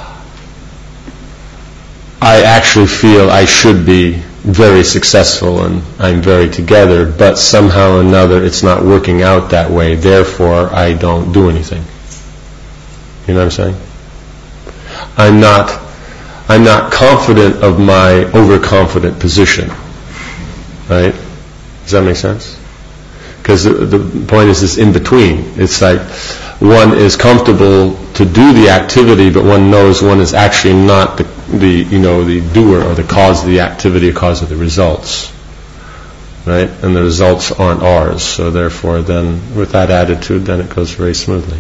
Speaker 1: I actually feel I should be very successful and I'm very together, but somehow or another it's not working out that way, therefore I don't do anything. You know what I'm saying? I'm not I'm not confident of my overconfident position. Right? Does that make sense? Because the, the point is this in between. It's like one is comfortable to do the activity, but one knows one is actually not the, the you know the doer or the cause of the activity or cause of the results, right? And the results aren't ours, so therefore, then with that attitude, then it goes very smoothly.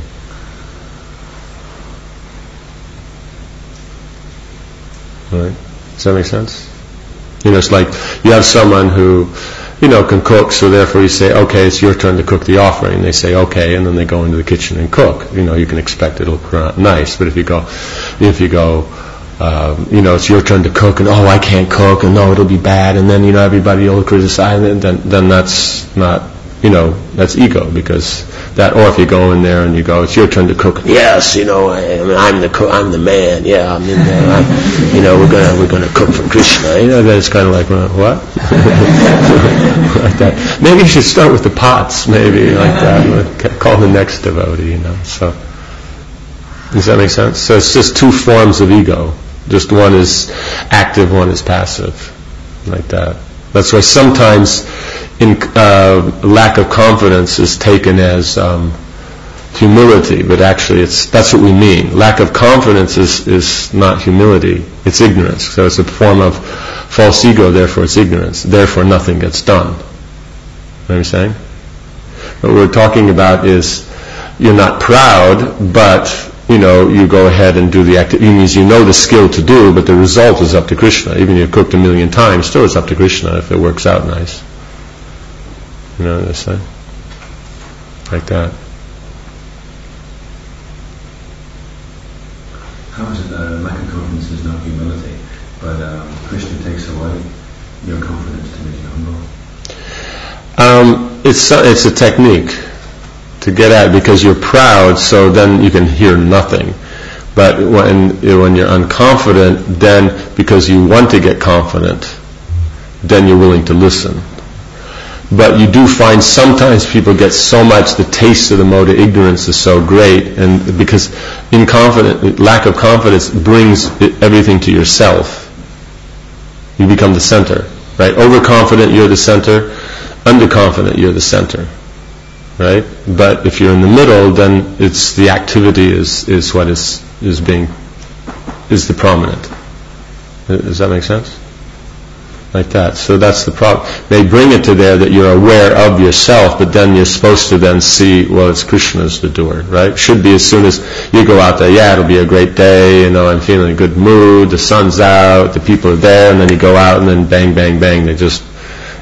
Speaker 1: Right? Does that make sense? You know, it's like you have someone who, you know, can cook, so therefore you say, okay, it's your turn to cook the offering. They say, okay, and then they go into the kitchen and cook. You know, you can expect it'll look nice, but if you go, if you go, um, you know, it's your turn to cook, and oh, I can't cook, and no, it'll be bad, and then, you know, everybody will criticize it, then, then that's not, you know, that's ego, because that, or if you go in there and you go, it's your turn to cook, yes, you know, I, I mean, I'm the cook, I'm the man, yeah, I'm in there, I'm, you know, we're gonna, we're gonna cook for Krishna, you know, then it's kind of like, well, what? Like that. Maybe you should start with the pots, maybe, like that, call the next devotee, you know, so, does that make sense? So it's just two forms of ego, just one is active, one is passive, like that. That's why sometimes in, uh, lack of confidence is taken as um, humility, but actually it's that's what we mean. Lack of confidence is, is not humility, it's ignorance. So it's a form of false ego, therefore it's ignorance. Therefore nothing gets done. You know what I'm saying? What we're talking about is you're not proud, but you know, you go ahead and do the activity. It means you know the skill to do, but the result is up to Krishna. Even if you've cooked a million times, still it's up to Krishna if it works out nice. You know what I'm saying? Like that.
Speaker 4: How is it that lack of confidence is not humility, but um, Krishna takes away your confidence to make you humble?
Speaker 1: Um, it's it's a technique to get at, because you're proud, so then you can hear nothing. But when when you're unconfident, then because you want to get confident, then you're willing to listen. But you do find sometimes people get so much, the taste of the mode of ignorance is so great, and because inconfident, lack of confidence brings everything to yourself. You become the center, right? Overconfident, you're the center. Underconfident, you're the center. Right? But if you're in the middle, then it's the activity is, is what is is being is the prominent. Does that make sense? Like that. So that's the problem. They bring it to there that you're aware of yourself, but then you're supposed to then see, well, it's Krishna's the doer, right? Should be as soon as you go out there, yeah, it'll be a great day, you know, I'm feeling in a good mood, the sun's out, the people are there, and then you go out and then bang, bang, bang, they just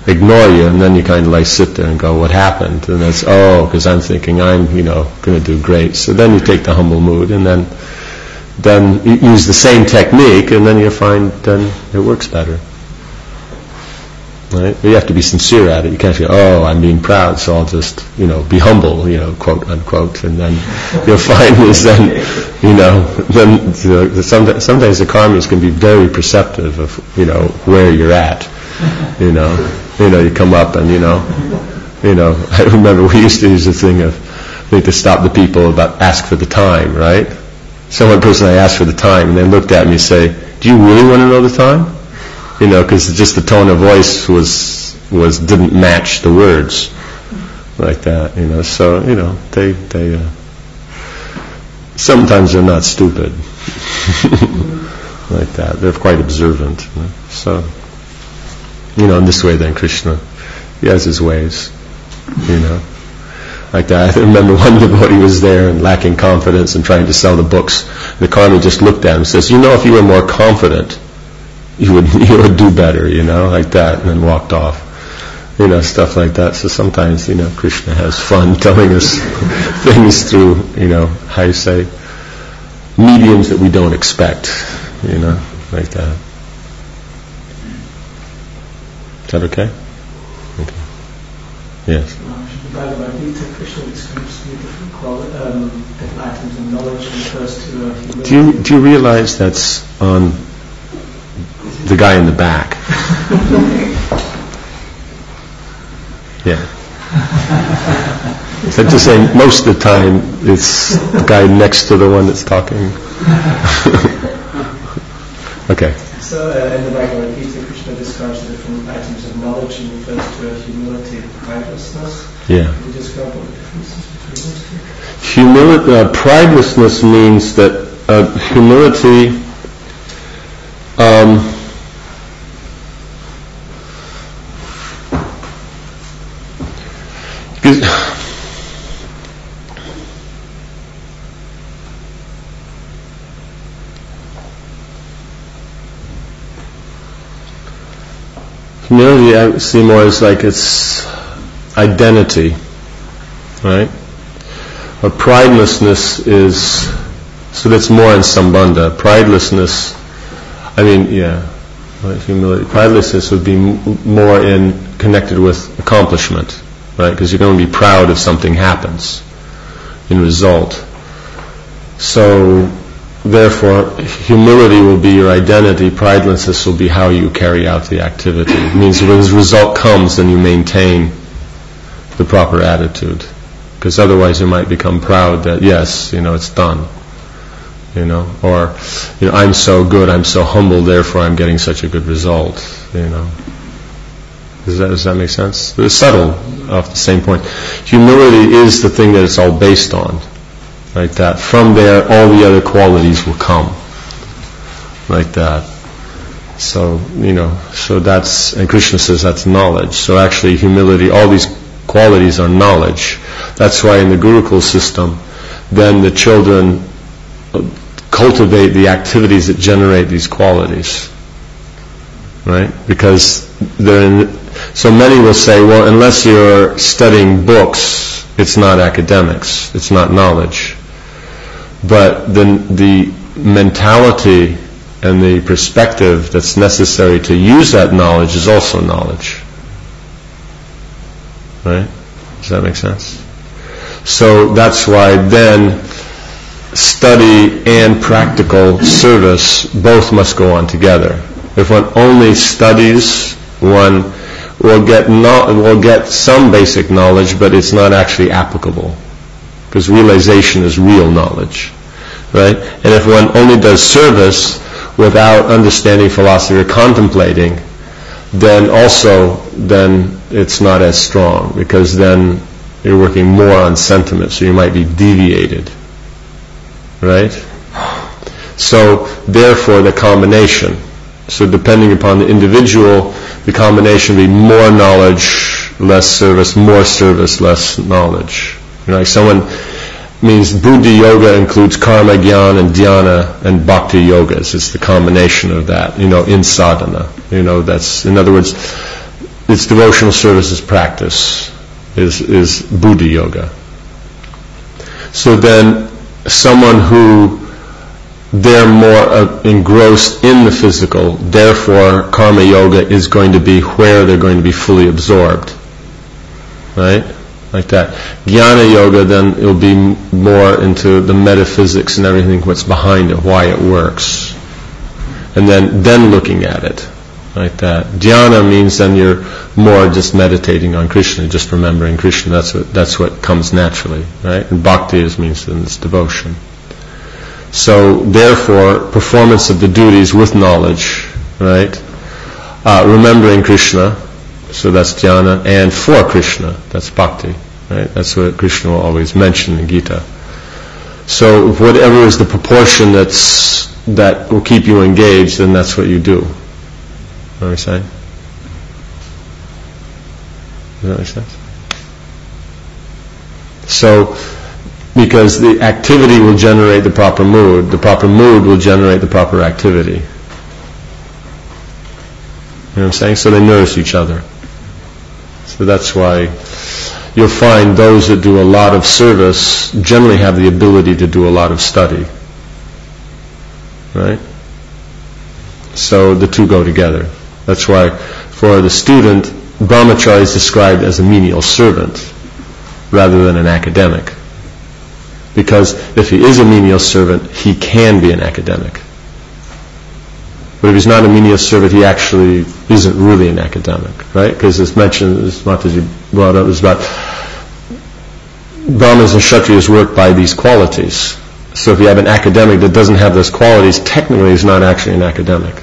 Speaker 1: ignore you, and then you kind of like sit there and go, what happened? And that's, oh, because I'm thinking I'm, you know, going to do great. So then you take the humble mood, and then then you use the same technique, and then you find then it works better. Right? But you have to be sincere at it. You can't say, oh, I'm being proud, so I'll just, you know, be humble, you know, quote unquote, and then you'll find is then, you know, then you know, sometimes, sometimes the karmas can be very perceptive of, you know, where you're at. You know, you know, you come up and you know, you know. I remember we used to use the thing of, we had to stop the people about ask for the time, right? So one person I asked for the time, and they looked at me and say, "Do you really want to know the time?" You know, because just the tone of voice was was didn't match the words like that. You know, so you know they they uh, sometimes they're not stupid like that. They're quite observant. You know? So. You know, in this way then Krishna, he has his ways, you know, like that. I remember one devotee was there and lacking confidence and trying to sell the books. The karma just looked at him and says, you know, if you were more confident, you would you would do better, you know, like that, and then walked off. You know, stuff like that. So sometimes, you know, Krishna has fun telling us things through, you know, how you say, mediums that we don't expect, you know, like that. Is that okay? Okay. Yes.
Speaker 3: The Bhagavad Gita, Krishna describes the different, quali- um, different items of knowledge and refers to uh, humility.
Speaker 1: Do you, do you realize that's on the guy in the back? Yeah. So I'm just saying, most of the time, it's the guy next to the one that's talking. Okay.
Speaker 3: So uh, in the Bhagavad Gita, Krishna describes the different items of knowledge and refers to uh, humility and pridelessness.
Speaker 1: Yeah.
Speaker 3: Can you describe what the differences between those two?
Speaker 1: Humility, uh, pridelessness means that uh, humility. Um, Humility I see more as like its identity, right? Or pridelessness is, so that's more in Sambandha. Pridelessness, I mean, yeah, humility. Pridelessness would be m- more in connected with accomplishment, right? Because you're going to be proud if something happens in result. So, therefore, humility will be your identity, pridelessness will be how you carry out the activity. It means when the result comes, then you maintain the proper attitude. Because otherwise you might become proud that, yes, you know, it's done. You know, or, you know, I'm so good, I'm so humble, therefore I'm getting such a good result, you know. Does that, does that make sense? It's subtle, off the same point. Humility is the thing that it's all based on. Like that. From there, all the other qualities will come. Like that. So, you know, so that's, and Krishna says that's knowledge. So actually humility, all these qualities are knowledge. That's why in the Gurukul system, then the children cultivate the activities that generate these qualities. Right? Because they're in, so many will say, well, unless you're studying books, it's not academics, it's not knowledge. But then the mentality and the perspective that's necessary to use that knowledge is also knowledge. Right? Does that make sense? So that's why then study and practical service both must go on together. If one only studies, one will get no, will get some basic knowledge, but it's not actually applicable. Because realization is real knowledge, right? And if one only does service without understanding philosophy or contemplating, then also then it's not as strong, because then you're working more on sentiment, so you might be deviated, right? So therefore the combination. So depending upon the individual, the combination would be more knowledge, less service, more service, less knowledge. You know, like someone means Buddhi yoga includes karma, jnana, and dhyana, and bhakti yogas. It's the combination of that, you know, in sadhana. You know, that's, in other words, its devotional service is practice, is, is Buddha yoga. So then someone who they're more uh, engrossed in the physical, therefore karma yoga is going to be where they're going to be fully absorbed. Right? Like that. Jnana yoga, then it'll be more into the metaphysics and everything, what's behind it, why it works. And then, then looking at it. Like that. Dhyana means then you're more just meditating on Krishna, just remembering Krishna. That's what, that's what comes naturally. Right? And bhakti is, means then it's devotion. So, therefore, performance of the duties with knowledge, right? Uh, remembering Krishna, so that's dhyana, and for Krishna, that's bhakti, right? That's what Krishna will always mention in Gita. So, whatever is the proportion that's that will keep you engaged, then that's what you do. What are you saying? Does that make sense? So, because the activity will generate the proper mood, the proper mood will generate the proper activity. You know what I'm saying? So they nourish each other. So that's why you'll find those that do a lot of service generally have the ability to do a lot of study. Right? So the two go together. That's why for the student, brahmachari is described as a menial servant rather than an academic. Because if he is a menial servant, he can be an academic. But if he's not a menial servant, he actually isn't really an academic, right? Because it's mentioned, as Mataji brought up, is about Brahmanas and Kshatriyas work by these qualities. So if you have an academic that doesn't have those qualities, technically he's not actually an academic.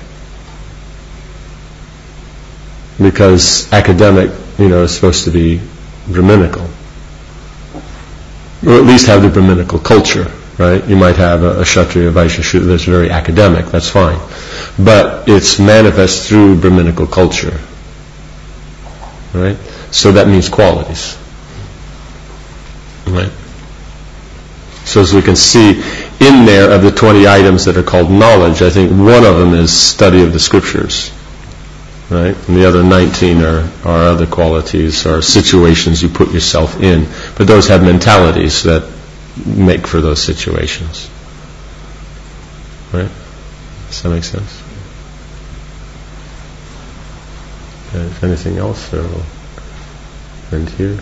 Speaker 1: Because academic, you know, is supposed to be Brahminical. Or at least have the Brahminical culture, right? You might have a, a Kshatriya, Vaishya, Shudra that's very academic, that's fine. But it's manifest through Brahminical culture, right? So that means qualities, right? So as we can see in there, of the twenty items that are called knowledge, I think one of them is study of the scriptures, right? And the other nineteen are, are other qualities or situations you put yourself in. But those have mentalities that make for those situations. Right? Does that make sense? Okay, anything else? Or we'll end here.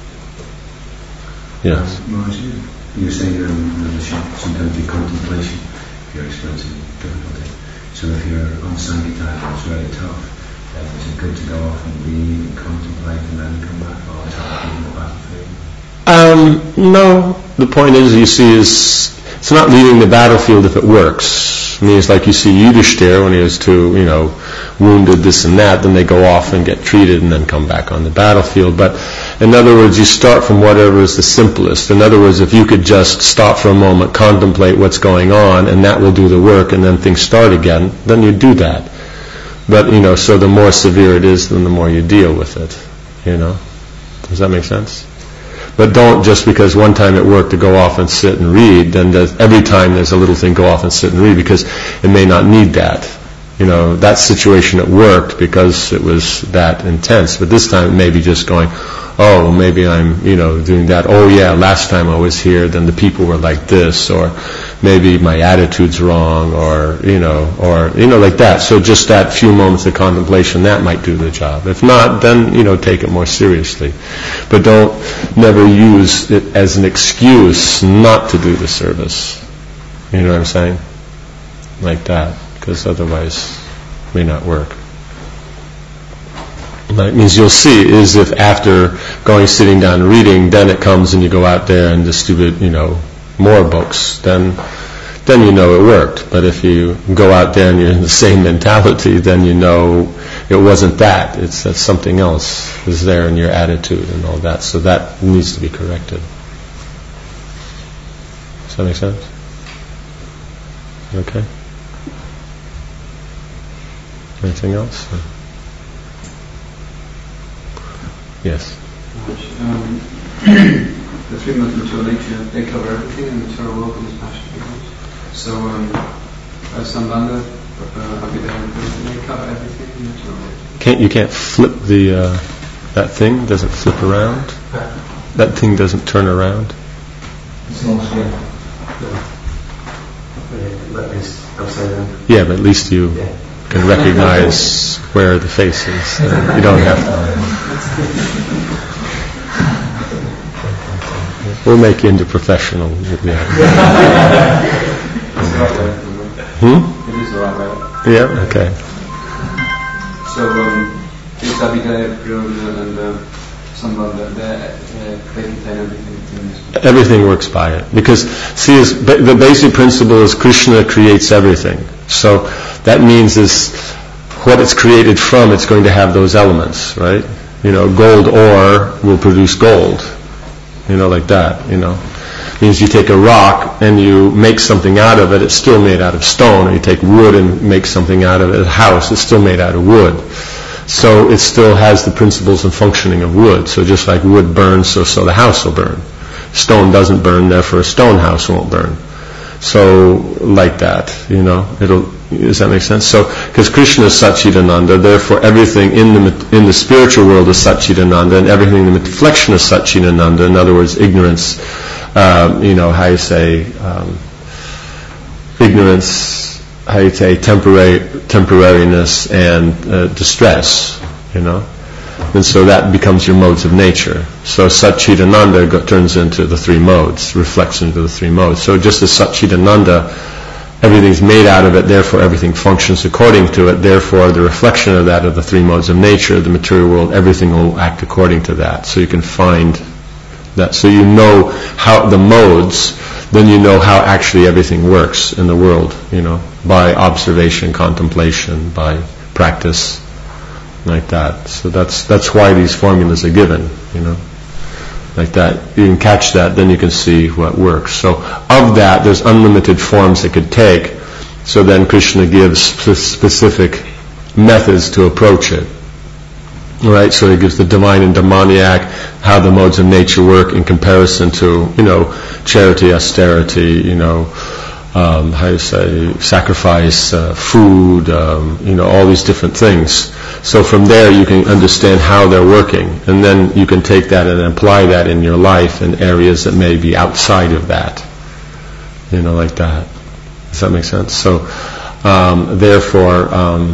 Speaker 1: Yes.
Speaker 4: Um, Maharaj, you, you were saying um, there should sometimes be contemplation if you're experiencing difficulty. So if you're on Sankirtan and it's very tough, Uh, is it good to go off and read and contemplate and then come back, or talk in the battlefield?
Speaker 1: Um, no. The point is, you see, is it's not leaving the battlefield if it works. I mean, it's like you see Yudhishthira when he was too, you know, wounded, this and that, then they go off and get treated and then come back on the battlefield. But in other words, you start from whatever is the simplest. In other words, if you could just stop for a moment, contemplate what's going on, and that will do the work, and then things start again, then you do that. But, you know, so the more severe it is, then the more you deal with it, you know. Does that make sense? But don't just because one time it worked to go off and sit and read, then every time there's a little thing, go off and sit and read, because it may not need that. You know, that situation it worked because it was that intense. But this time it may be just going, oh, maybe I'm, you know, doing that. Oh, yeah, last time I was here, then the people were like this, or maybe my attitude's wrong, or, you know, or, you know, like that. So just that few moments of contemplation, that might do the job. If not, then, you know, take it more seriously. But don't never use it as an excuse not to do the service. You know what I'm saying? Like that. Because otherwise it may not work. That means you'll see is if after going, sitting down and reading, then it comes and you go out there and distribute, you know, more books, then then you know it worked. But if you go out there and you're in the same mentality, then you know it wasn't that. It's that something else is there in your attitude and all that. So that needs to be corrected. Does that make sense? Okay. Anything else? Yes.
Speaker 5: Um, the three months mature nature, they cover everything in the material world and dispassionate becomes. So, um, uh, Sambandha, uh, Abhidhamma, may cover everything? No.
Speaker 1: Can't you can't flip the uh, that thing? Does it flip around? That thing doesn't turn around.
Speaker 4: It's not here. But it's upside down.
Speaker 1: Yeah, but at least you
Speaker 4: Yeah.
Speaker 1: can recognize where the face is. Uh, you don't have to. We'll make you into professional. Yeah.
Speaker 5: It's the right way.
Speaker 1: Hmm?
Speaker 5: It is the right way.
Speaker 1: Yeah. Okay.
Speaker 5: So um, it's Abhidhamma, Prayoga, and uh, Sambandha. They uh, they contain everything in this.
Speaker 1: Everything works by it. Because, see, is, the basic principle is Krishna creates everything. So that means is what it's created from, it's going to have those elements, right? You know, gold ore will produce gold. You know, like that, you know. Means you take a rock and you make something out of it, it's still made out of stone. Or you take wood and make something out of it, a house, it's still made out of wood. So it still has the principles and functioning of wood. So just like wood burns, so so the house will burn. Stone doesn't burn, therefore a stone house won't burn. So like that, you know, it'll. Does that make sense? So, because Krishna is Satchidananda, therefore everything in the in the spiritual world is Satchidananda, and everything in the reflection is Satchidananda. In other words, ignorance. Um, you know how you say um, ignorance. How you say temporary temporariness and uh, distress. You know. And so that becomes your modes of nature. So Satchidananda go, turns into the three modes, reflects into the three modes. So just as Satchidananda, everything's made out of it, therefore everything functions according to it, therefore the reflection of that of the three modes of nature, the material world, everything will act according to that. So you can find that. So you know how the modes, then you know how actually everything works in the world, you know, by observation, contemplation, by practice. Like that. So that's that's why these formulas are given, you know. Like that. You can catch that, then you can see what works. So of that, there's unlimited forms it could take. So then Krishna gives sp- specific methods to approach it. Right? So he gives the divine and demoniac, how the modes of nature work in comparison to, you know, charity, austerity, you know, Um, how you say, sacrifice, uh, food, um, you know, all these different things. So from there you can understand how they're working, and then you can take that and apply that in your life in areas that may be outside of that. You know, like that. Does that make sense? So, um, therefore, um,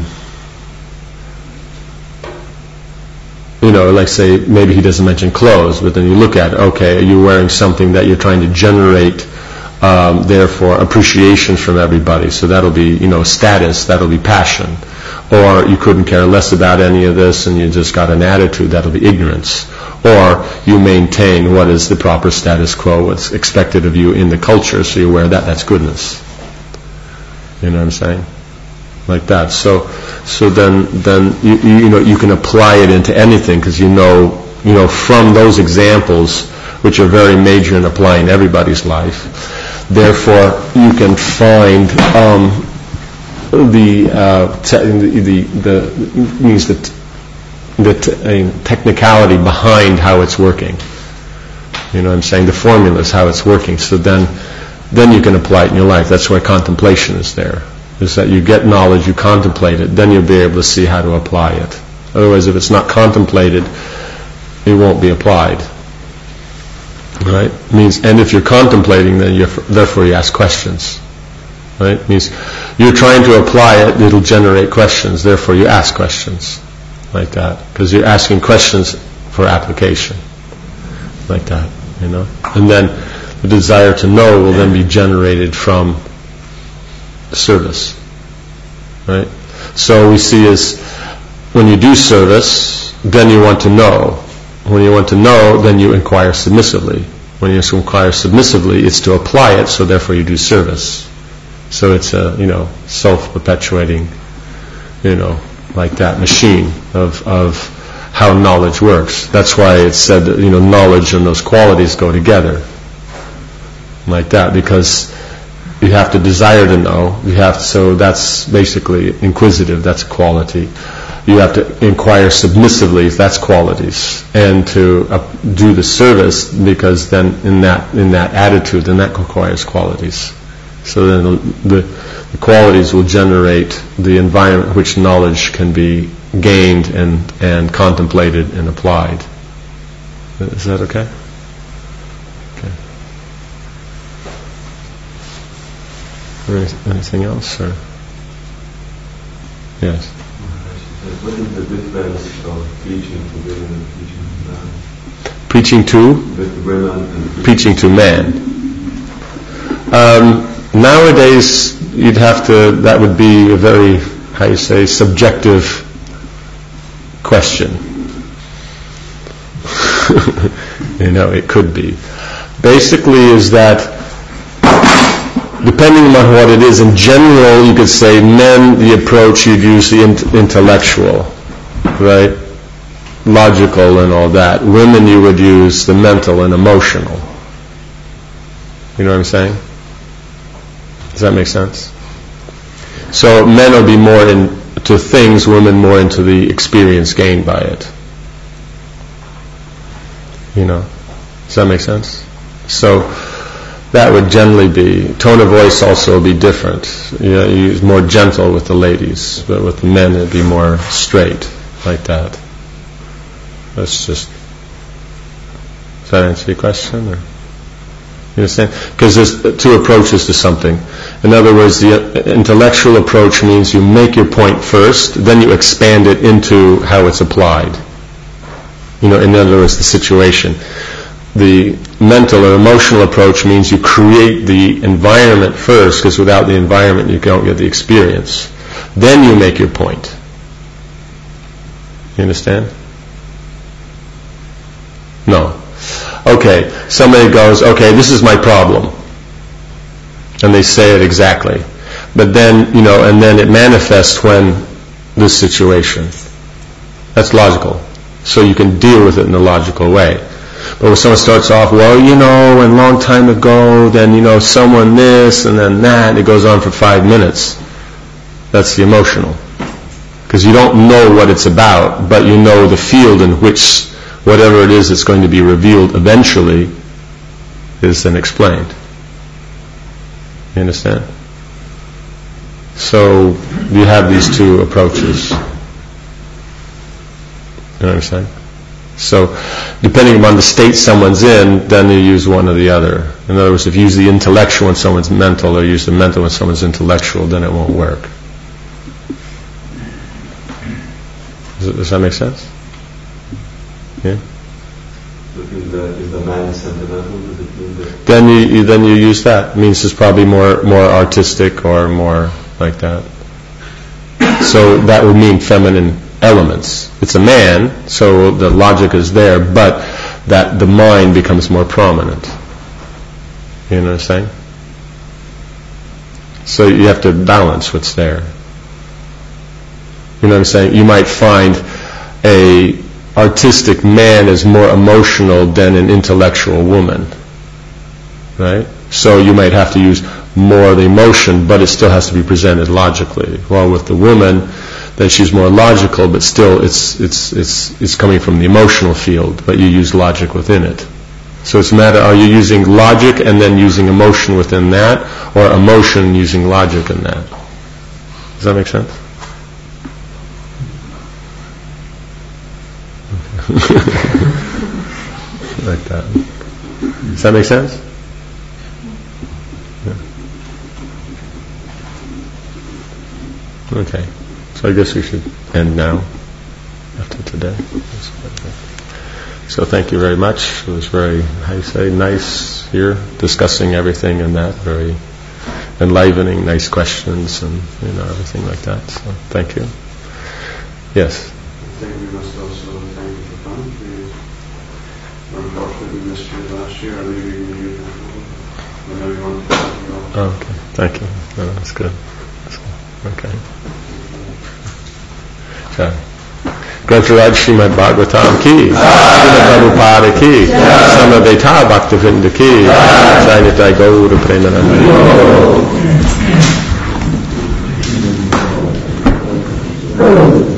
Speaker 1: you know, like say, maybe he doesn't mention clothes, but then you look at it, okay, are you wearing something that you're trying to generate Um, therefore appreciation from everybody, so that'll be, you know, status, that'll be passion. Or you couldn't care less about any of this and you just got an attitude, that'll be ignorance. Or you maintain what is the proper status quo, what's expected of you in the culture, so you wear that, that's goodness. You know what I'm saying? Like that. So so then then you, you know, you can apply it into anything, because you know, you know, from those examples, which are very major in applying everybody's life. Therefore, you can find um, the, uh, te- the the the means the t- the t- uh, technicality behind how it's working. You know what I'm saying? The formulas, how it's working. So then, then you can apply it in your life. That's why contemplation is there. Is that you get knowledge, you contemplate it, then you'll be able to see how to apply it. Otherwise, if it's not contemplated, it won't be applied. Right? Means, and if you're contemplating, then you're, therefore you ask questions. Right? Means you're trying to apply it, it'll generate questions, therefore you ask questions. Like that. Because you're asking questions for application. Like that, you know? And then the desire to know will then be generated from service. Right? So we see is, when you do service, then you want to know. When you want to know, then you inquire submissively. When you inquire submissively, it's to apply it, so therefore you do service. So it's a, you know, self-perpetuating, you know, like that machine of of how knowledge works. That's why it's said that, you know, knowledge and those qualities go together. Like that, because you have to desire to know. You have to, so that's basically inquisitive. That's a quality. You have to inquire submissively, that's qualities, and to uh, do the service, because then in that in that attitude, then that requires qualities. So then the, the qualities will generate the environment in which knowledge can be gained and, and contemplated and applied. Is that okay? Okay. Anything else? Or? Yes.
Speaker 6: What is the difference of preaching to women and preaching to men?
Speaker 1: Preaching to?
Speaker 6: With women and
Speaker 1: preaching to man. Um, nowadays, you'd have to, that would be a very, how you say, subjective question. You know, it could be. Basically is that, depending on what it is, in general, you could say men, the approach, you'd use the int- intellectual, right? Logical and all that. Women, you would use the mental and emotional. You know what I'm saying? Does that make sense? So men will be more into things, women more into the experience gained by it. You know? Does that make sense? So that would generally be, tone of voice also will be different. You know, you use more gentle with the ladies, but with the men it'd be more straight, like that. That's just, does that answer your question? Or, you understand? Because there's two approaches to something. In other words, the intellectual approach means you make your point first, then you expand it into how it's applied. You know, in other words, the situation. The mental or emotional approach means you create the environment first, because without the environment you don't get the experience. Then you make your point. You understand? No. Okay, somebody goes, okay, this is my problem. And they say it exactly. But then, you know, and then it manifests when this situation. That's logical. So you can deal with it in a logical way. But when someone starts off, well, you know, a long time ago, then, you know, someone this, and then that, and it goes on for five minutes. That's the emotional. Because you don't know what it's about, but you know the field in which whatever it is that's going to be revealed eventually is then explained. You understand? So you have these two approaches. You understand? So depending upon the state someone's in, then you use one or the other. In other words, if you use the intellectual when someone's mental, or use the mental when someone's intellectual, then it won't work. Does, it, does that make sense? Yeah?
Speaker 6: Is the, is the man sentimental? Does it mean that?
Speaker 1: Then you, you then you use that. It means it's probably more more artistic or more like that. So that would mean feminine elements. It's a man, so the logic is there, but that the mind becomes more prominent. You know what I'm saying? So you have to balance what's there. You know what I'm saying? You might find a artistic man is more emotional than an intellectual woman, right? So you might have to use more of the emotion, but it still has to be presented logically. While with the woman, then she's more logical, but still it's it's it's it's coming from the emotional field, but you use logic within it. So it's a matter, are you using logic and then using emotion within that, or emotion using logic in that? Does that make sense? Like that. Does that make sense? Yeah. Okay. So I guess we should end now after today. So thank you very much. It was very, how you say, nice here, discussing everything and that, very enlivening, nice questions and, you know, everything like that. So thank you. Yes?
Speaker 6: I think we must also thank you for coming. We unfortunately missed you last year, or maybe you whenever you want to come.
Speaker 1: Oh, okay. Thank you. No, that's good. That's good. Okay. So, Grantaraj Srimad Bhagavatam ki, Srila Prabhupada ki, Samaveta Bhaktivinda ki, Sainitai Gaura Premanandi.